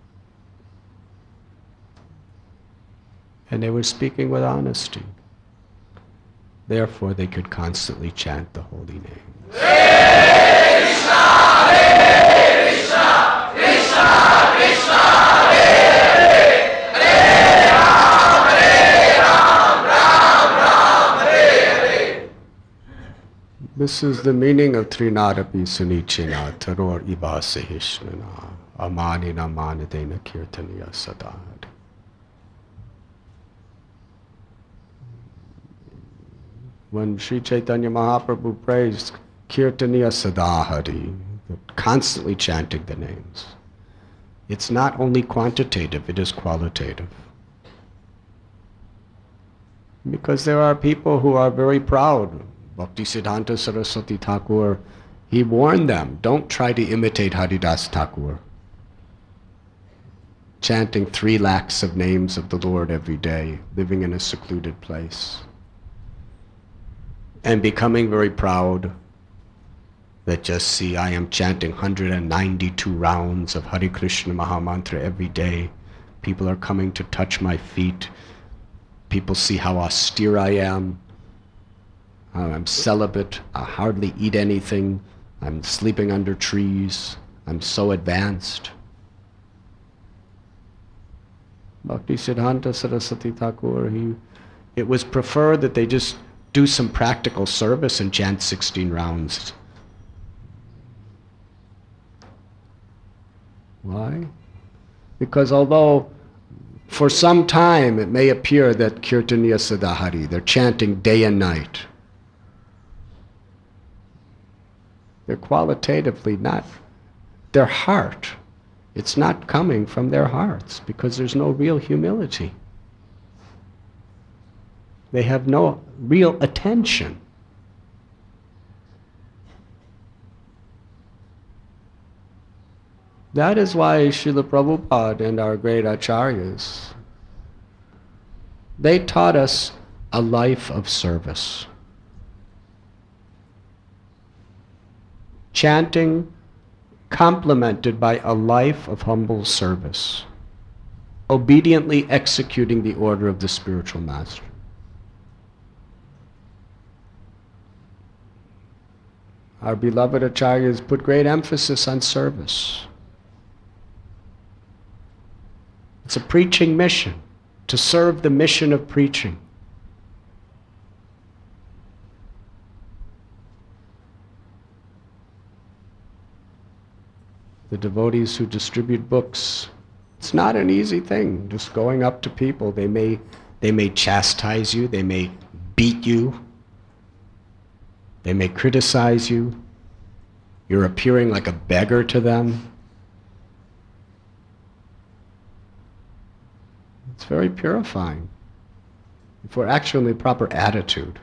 And they were speaking with honesty. Therefore, they could constantly chant the holy name. Hare Krishna, Hare Krishna, Krishna Krishna, Hare Hare, Hare Ram, Hare Ram, Ram Ram, Hare Hare. This is the meaning of Trinadapi Sunichina, Taror Iba Sahishnana, Amanina Manadena Kirtaniya Sadad. When Sri Chaitanya Mahaprabhu praised Kirtaniya Sadahari, constantly chanting the names, it's not only quantitative, it is qualitative. Because there are people who are very proud. Bhaktisiddhanta Saraswati Thakur, he warned them, don't try to imitate Haridas Thakur. Chanting three lakhs of names of the Lord every day, living in a secluded place, and becoming very proud that just see, I am chanting one hundred ninety-two rounds of Hare Krishna Mahamantra every day. People are coming to touch my feet. People see how austere I am. I'm celibate. I hardly eat anything. I'm sleeping under trees. I'm so advanced. Bhaktisiddhanta Saraswati Thakur, he, it was preferred that they just do some practical service and chant sixteen rounds. Why? Because although for some time it may appear that Kirtaniya Sadahari, they're chanting day and night, they're qualitatively not, their heart, it's not coming from their hearts because there's no real humility. They have no real attention. That is why Srila Prabhupada and our great acharyas, they taught us a life of service. Chanting complemented by a life of humble service, obediently executing the order of the spiritual master. Our beloved acharyas put great emphasis on service. It's a preaching mission, to serve the mission of preaching. The devotees who distribute books, it's not an easy thing, just going up to people. They may, they may chastise you, they may beat you, they may criticize you. You're appearing like a beggar to them. It's very purifying if we're actually in the proper attitude.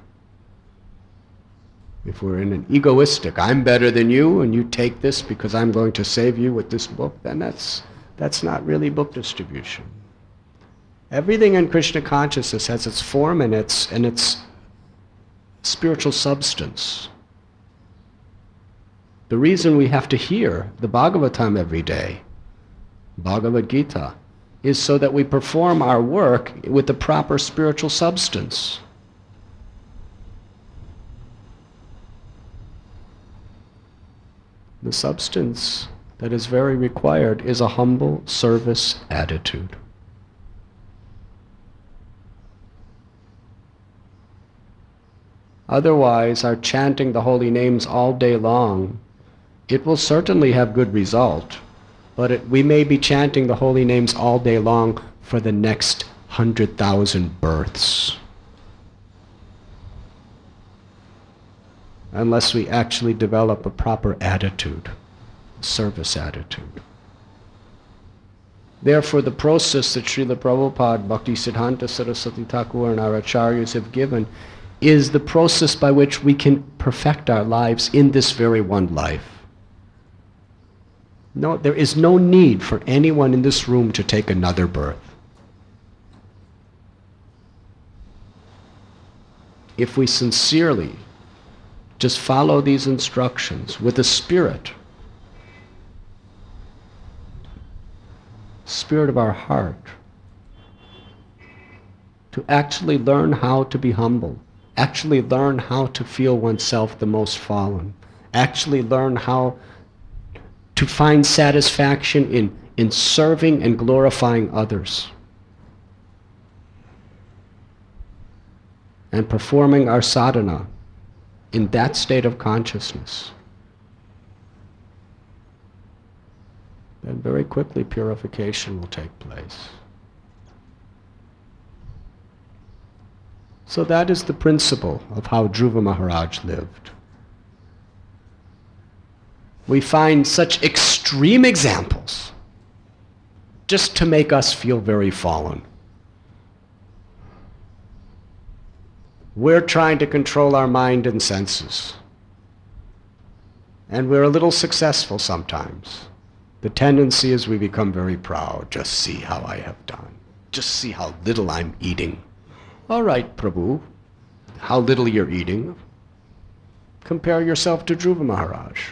If we're in an egoistic, I'm better than you and you take this because I'm going to save you with this book, then that's, that's not really book distribution. Everything in Krishna consciousness has its form and its, and its spiritual substance. The reason we have to hear the Bhagavatam every day, Bhagavad Gita, is so that we perform our work with the proper spiritual substance. The substance that is very required is a humble service attitude. Otherwise, our chanting the holy names all day long, it will certainly have good result, but it, we may be chanting the holy names all day long for the next hundred thousand births, unless we actually develop a proper attitude, a service attitude. Therefore, the process that Srila Prabhupada, Bhaktisiddhanta Saraswati Thakur and our acharyas have given is the process by which we can perfect our lives in this very one life. No, there is no need for anyone in this room to take another birth. If we sincerely just follow these instructions with a spirit, spirit of our heart, to actually learn how to be humble, actually learn how to feel oneself the most fallen, actually learn how to find satisfaction in, in serving and glorifying others, and performing our sadhana in that state of consciousness, then very quickly purification will take place. So that is the principle of how Dhruva Maharaj lived. We find such extreme examples just to make us feel very fallen. We're trying to control our mind and senses, and we're a little successful sometimes. The tendency is we become very proud. Just see how I have done. Just see how little I'm eating. All right, Prabhu, how little you're eating. Compare yourself to Dhruva Maharaj.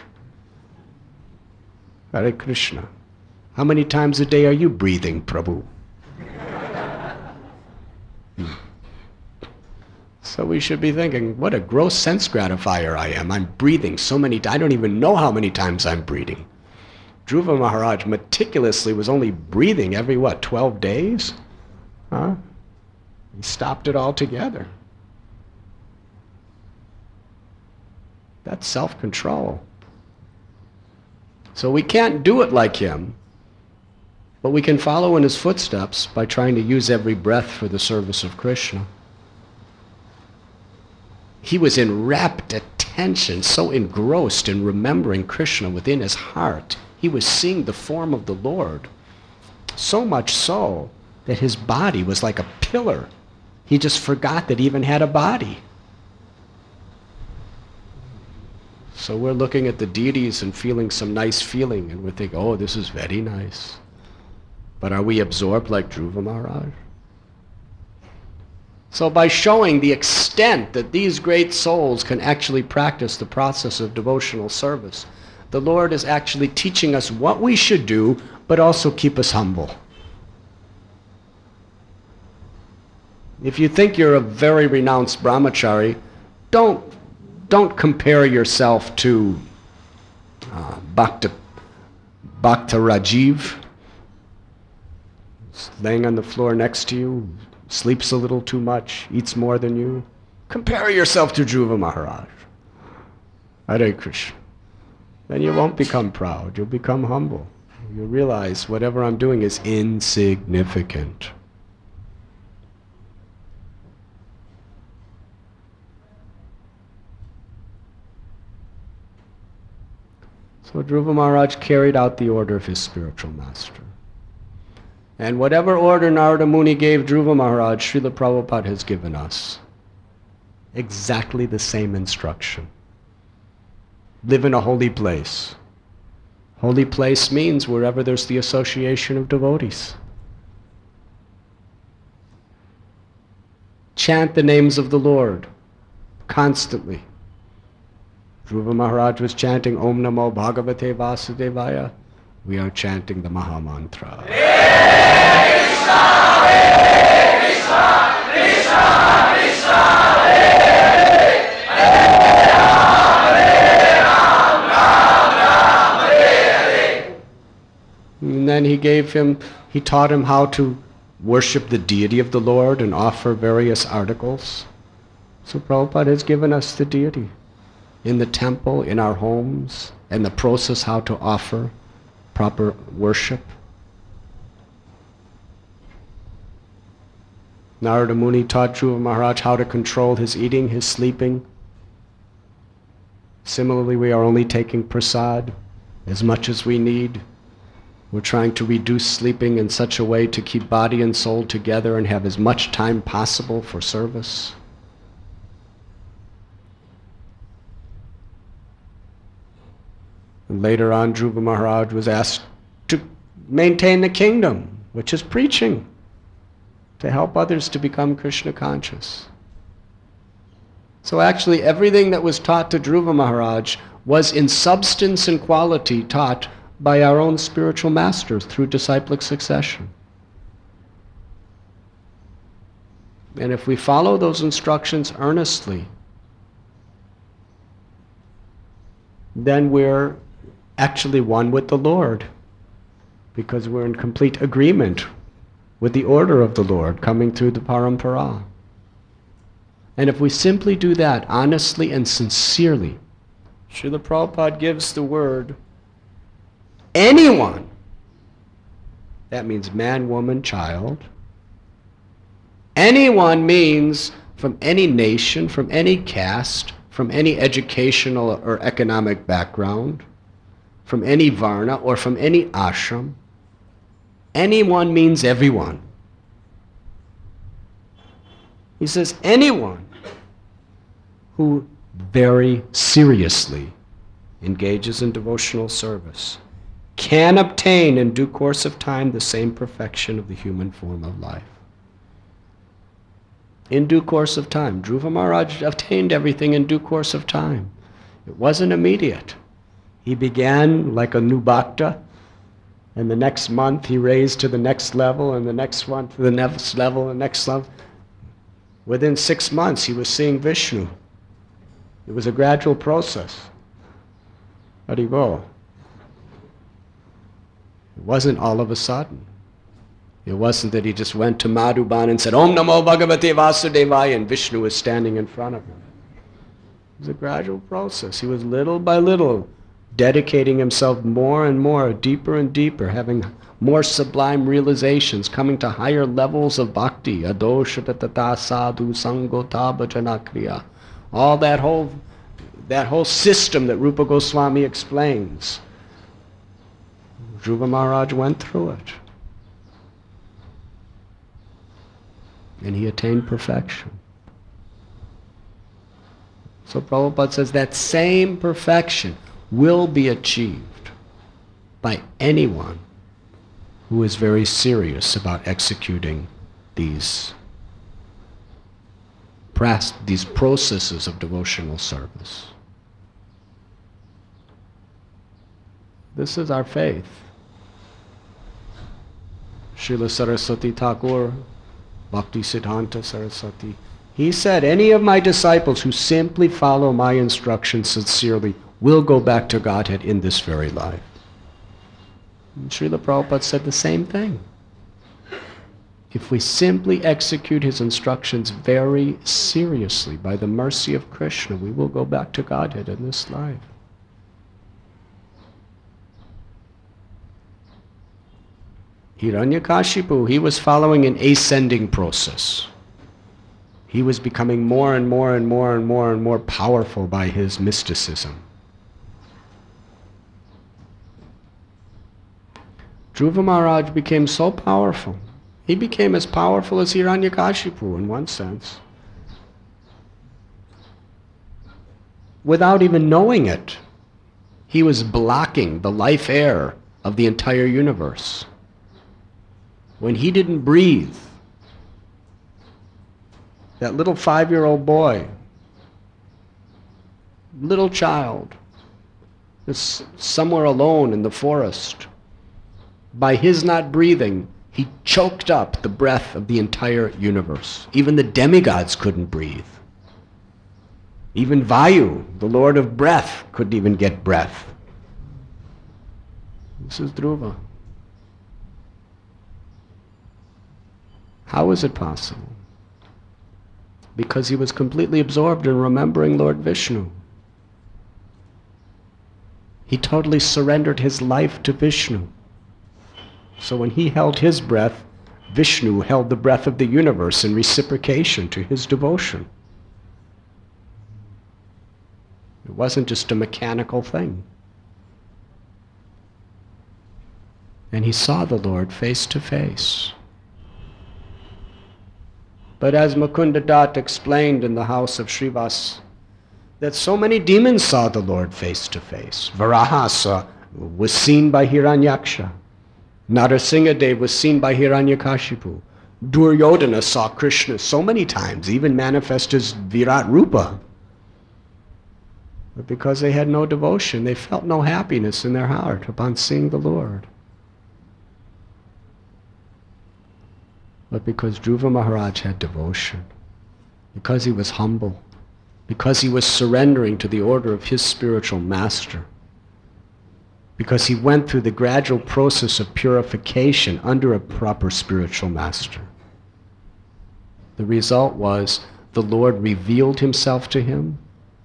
Hare Krishna. How many times a day are you breathing, Prabhu? hmm. So we should be thinking, what a gross sense gratifier I am. I'm breathing so many times. I don't even know how many times I'm breathing. Dhruva Maharaj meticulously was only breathing every, what, twelve days? Huh? He stopped it altogether. That's self-control. So we can't do it like him, but we can follow in his footsteps by trying to use every breath for the service of Krishna. He was in rapt attention, so engrossed in remembering Krishna within his heart. He was seeing the form of the Lord, so much so that his body was like a pillar. He just forgot that he even had a body. So we're looking at the deities and feeling some nice feeling, and we're thinking, oh, this is very nice. But are we absorbed like Dhruva Maharaj? So by showing the extent that these great souls can actually practice the process of devotional service, the Lord is actually teaching us what we should do, but also keep us humble. If you think you're a very renounced brahmachari, don't, don't compare yourself to uh, Bhakta, Bhakta Rajiv, laying on the floor next to you, sleeps a little too much, eats more than you. Compare yourself to Dhruva Maharaj. Hare Krishna. Then you won't become proud, you'll become humble. You'll realize whatever I'm doing is insignificant. So Dhruva Maharaj carried out the order of his spiritual master. And whatever order Narada Muni gave Dhruva Maharaj, Srila Prabhupada has given us. Exactly the same instruction. Live in a holy place. Holy place means wherever there's the association of devotees. Chant the names of the Lord constantly. Dhruva Maharaj was chanting Om Namo Bhagavate Vasudevaya. We are chanting the Maha Mantra. Hare Krishna, Hare Krishna, Krishna Krishna, Hare Hare, Hare Ram, Ram Ram, Hare Hare. And then he gave him, he taught him how to worship the deity of the Lord and offer various articles. So Prabhupada has given us the deity in the temple, in our homes, and the process how to offer proper worship. Narada Muni taught Dhruva Maharaj how to control his eating, his sleeping. Similarly, we are only taking prasad as much as we need. We're trying to reduce sleeping in such a way to keep body and soul together and have as much time possible for service. And later on, Dhruva Maharaj was asked to maintain the kingdom, which is preaching, to help others to become Krishna conscious. So actually, everything that was taught to Dhruva Maharaj was in substance and quality taught by our own spiritual masters through disciplic succession. And if we follow those instructions earnestly, then we're actually one with the Lord, because we're in complete agreement with the order of the Lord coming through the parampara. And if we simply do that honestly and sincerely, Srila Prabhupada gives the word, anyone, that means man, woman, child. Anyone means from any nation, from any caste, from any educational or economic background, from any varna or from any ashram. Anyone means everyone. He says anyone who very seriously engages in devotional service can obtain in due course of time the same perfection of the human form of life. In due course of time. Dhruva Maharaj obtained everything in due course of time. It wasn't immediate. He began like a new bhakta, and the next month he raised to the next level, and the next one to the next level, and the next level. Within six months he was seeing Vishnu. It was a gradual process. Haribol. It wasn't all of a sudden. It wasn't that he just went to Madhuban and said, Om Namo Bhagavate Vasudevaya, and Vishnu was standing in front of him. It was a gradual process. He was little by little dedicating himself more and more, deeper and deeper, having more sublime realizations, coming to higher levels of bhakti. Adoshatatata sadhu sangota bhajanakriya. All that whole, that whole system that Rupa Goswami explains. Dhruva Maharaj went through it. And he attained perfection. So Prabhupada says that same perfection will be achieved by anyone who is very serious about executing these, these processes of devotional service. This is our faith. Srila Saraswati Thakur, Bhakti Siddhanta Saraswati, he said, any of my disciples who simply follow my instructions sincerely will go back to Godhead in this very life. And Srila Prabhupada said the same thing. If we simply execute his instructions very seriously, by the mercy of Krishna, we will go back to Godhead in this life. Hiranyakashipu, he was following an ascending process. He was becoming more and more and more and more and more powerful by his mysticism. Dhruva Maharaj became so powerful. He became as powerful as Hiranyakashipu in one sense. Without even knowing it, he was blocking the life air of the entire universe. When he didn't breathe, that little five-year-old boy, little child, is somewhere alone in the forest. By his not breathing, he choked up the breath of the entire universe. Even the demigods couldn't breathe. Even Vayu, the Lord of breath, couldn't even get breath. This is Dhruva. How is it possible? Because he was completely absorbed in remembering Lord Vishnu. He totally surrendered his life to Vishnu. So when he held his breath, Vishnu held the breath of the universe in reciprocation to his devotion. It wasn't just a mechanical thing. And he saw the Lord face to face. But as Mukunda Dutt explained in the house of Srivas, that so many demons saw the Lord face to face. Varahasa was seen by Hiranyaksha. Narasimhadev was seen by Hiranyakashipu. Duryodhana saw Krishna so many times, even manifest as Virat Rupa. But because they had no devotion, they felt no happiness in their heart upon seeing the Lord. But because Dhruva Maharaj had devotion, because he was humble, because he was surrendering to the order of his spiritual master, because he went through the gradual process of purification under a proper spiritual master, the result was the Lord revealed himself to him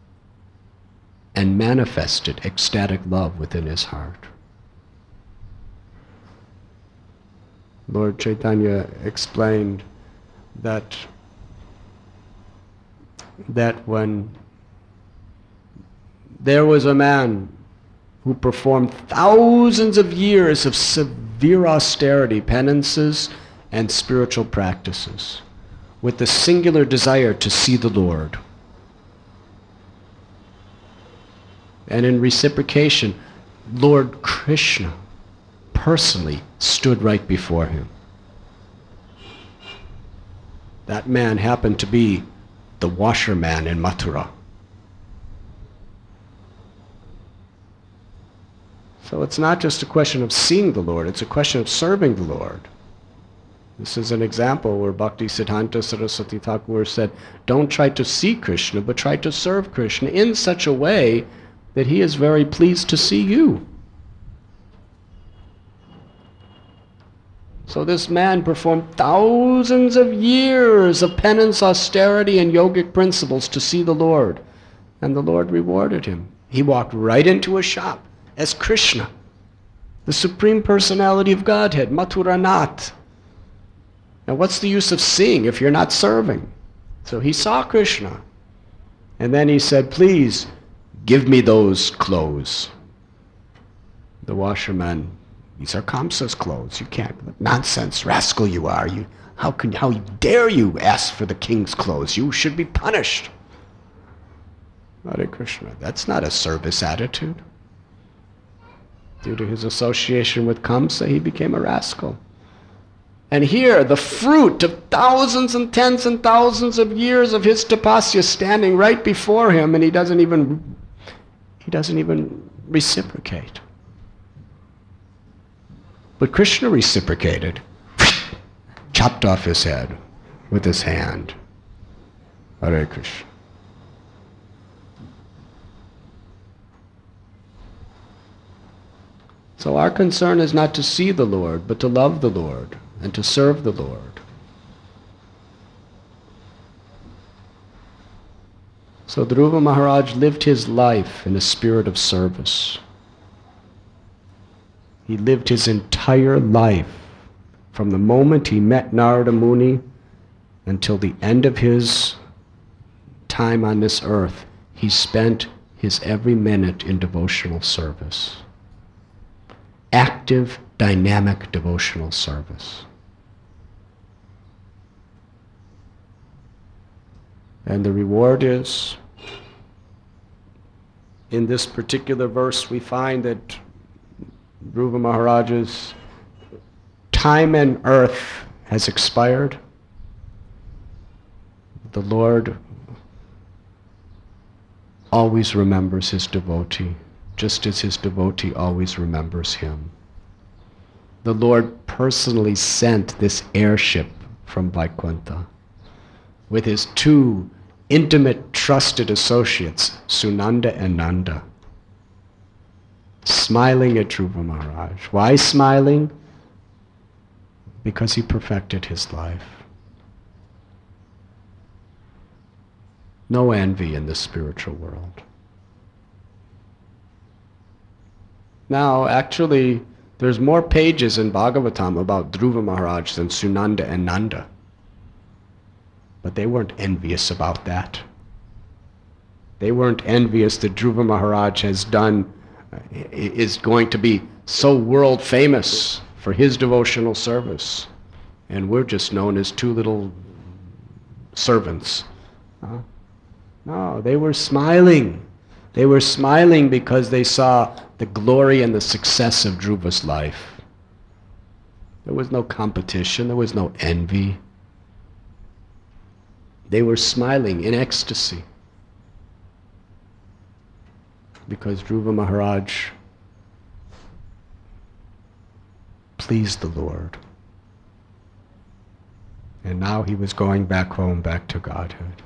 and manifested ecstatic love within his heart. Lord Chaitanya explained that that when there was a man who performed thousands of years of severe austerity, penances, and spiritual practices with the singular desire to see the Lord. And in reciprocation, Lord Krishna personally stood right before him. That man happened to be the washerman in Mathura. So it's not just a question of seeing the Lord, it's a question of serving the Lord. This is an example where Bhakti Siddhanta Saraswati Thakur said, don't try to see Krishna, but try to serve Krishna in such a way that he is very pleased to see you. So this man performed thousands of years of penance, austerity, and yogic principles to see the Lord. And the Lord rewarded him. He walked right into a shop as Krishna, the Supreme Personality of Godhead, Mathuranath. Now what's the use of seeing if you're not serving? So he saw Krishna. And then he said, please, give me those clothes. The washerman, these are Kamsa's clothes. You can't, nonsense, rascal you are. You, how can, how dare you ask for the king's clothes? You should be punished. Hare Krishna, that's not a service attitude. Due to his association with Kamsa, he became a rascal. And here, the fruit of thousands and tens and thousands of years of his tapasya standing right before him, and he doesn't even, he doesn't even reciprocate. But Krishna reciprocated, chopped off his head with his hand. Hare Krishna. So our concern is not to see the Lord, but to love the Lord and to serve the Lord. So Dhruva Maharaj lived his life in a spirit of service. He lived his entire life, from the moment he met Narada Muni until the end of his time on this earth. He spent his every minute in devotional service. Active, dynamic devotional service. And the reward is, in this particular verse we find that Dhruva Maharaj's time and earth has expired. The Lord always remembers his devotee, just as his devotee always remembers him. The Lord personally sent this airship from Vaikuntha with his two intimate, trusted associates, Sunanda and Nanda, smiling at Dhruva Maharaj. Why smiling? Because he perfected his life. No envy in the spiritual world. Now, actually, there's more pages in Bhagavatam about Dhruva Maharaj than Sunanda and Nanda. But they weren't envious about that. They weren't envious that Dhruva Maharaj has done, uh, is going to be so world famous for his devotional service. And we're just known as two little servants. Huh? No, they were smiling. They were smiling because they saw the glory and the success of Dhruva's life. There was no competition, there was no envy. They were smiling in ecstasy because Dhruva Maharaj pleased the Lord. And now he was going back home, back to Godhead.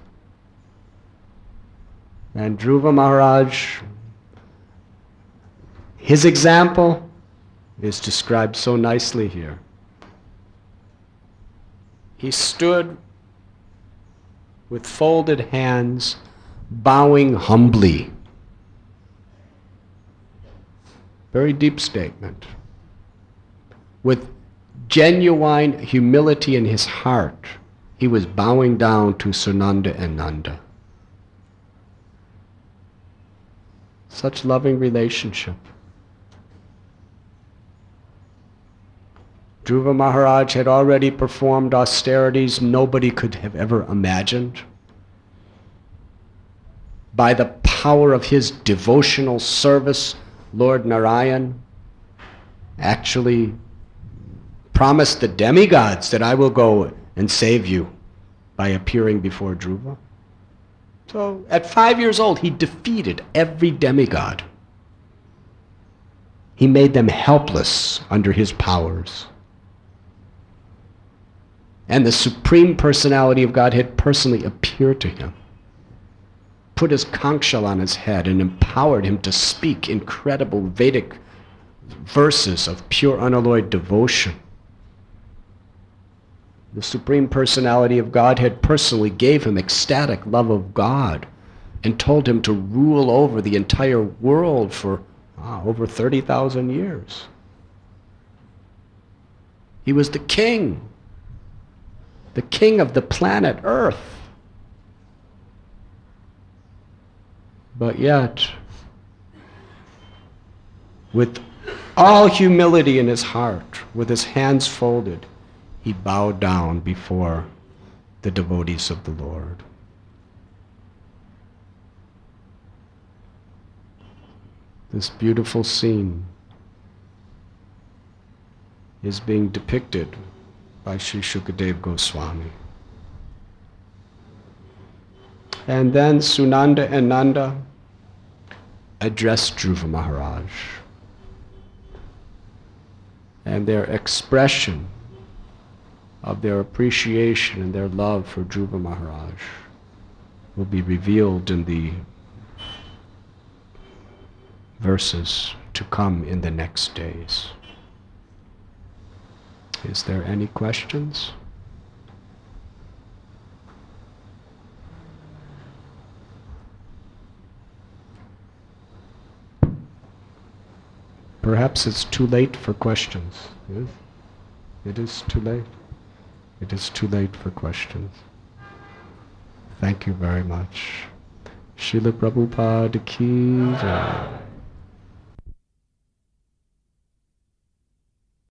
And Dhruva Maharaj, his example is described so nicely here. He stood with folded hands, bowing humbly. Very deep statement. With genuine humility in his heart, he was bowing down to Sunanda and Nanda. Such loving relationship. Dhruva Maharaj had already performed austerities nobody could have ever imagined. By the power of his devotional service, Lord Narayan actually promised the demigods that I will go and save you by appearing before Dhruva. So at five years old, he defeated every demigod. He made them helpless under his powers. And the Supreme Personality of Godhead personally appeared to him, put his Kankshal on his head, and empowered him to speak incredible Vedic verses of pure unalloyed devotion. The Supreme Personality of Godhead personally gave him ecstatic love of God and told him to rule over the entire world for ah, over thirty thousand years. He was the king, the king of the planet Earth. But yet, with all humility in his heart, with his hands folded, he bowed down before the devotees of the Lord. This beautiful scene is being depicted by Sri Shukadev Goswami. And then Sunanda and Nanda addressed Dhruva Maharaj. And their expression of their appreciation and their love for Dhruva Maharaj will be revealed in the verses to come in the next days. Is there any questions? Perhaps it's too late for questions. Yes? It is too late. It is too late for questions. Thank you very much. Srila Prabhupada ki jai.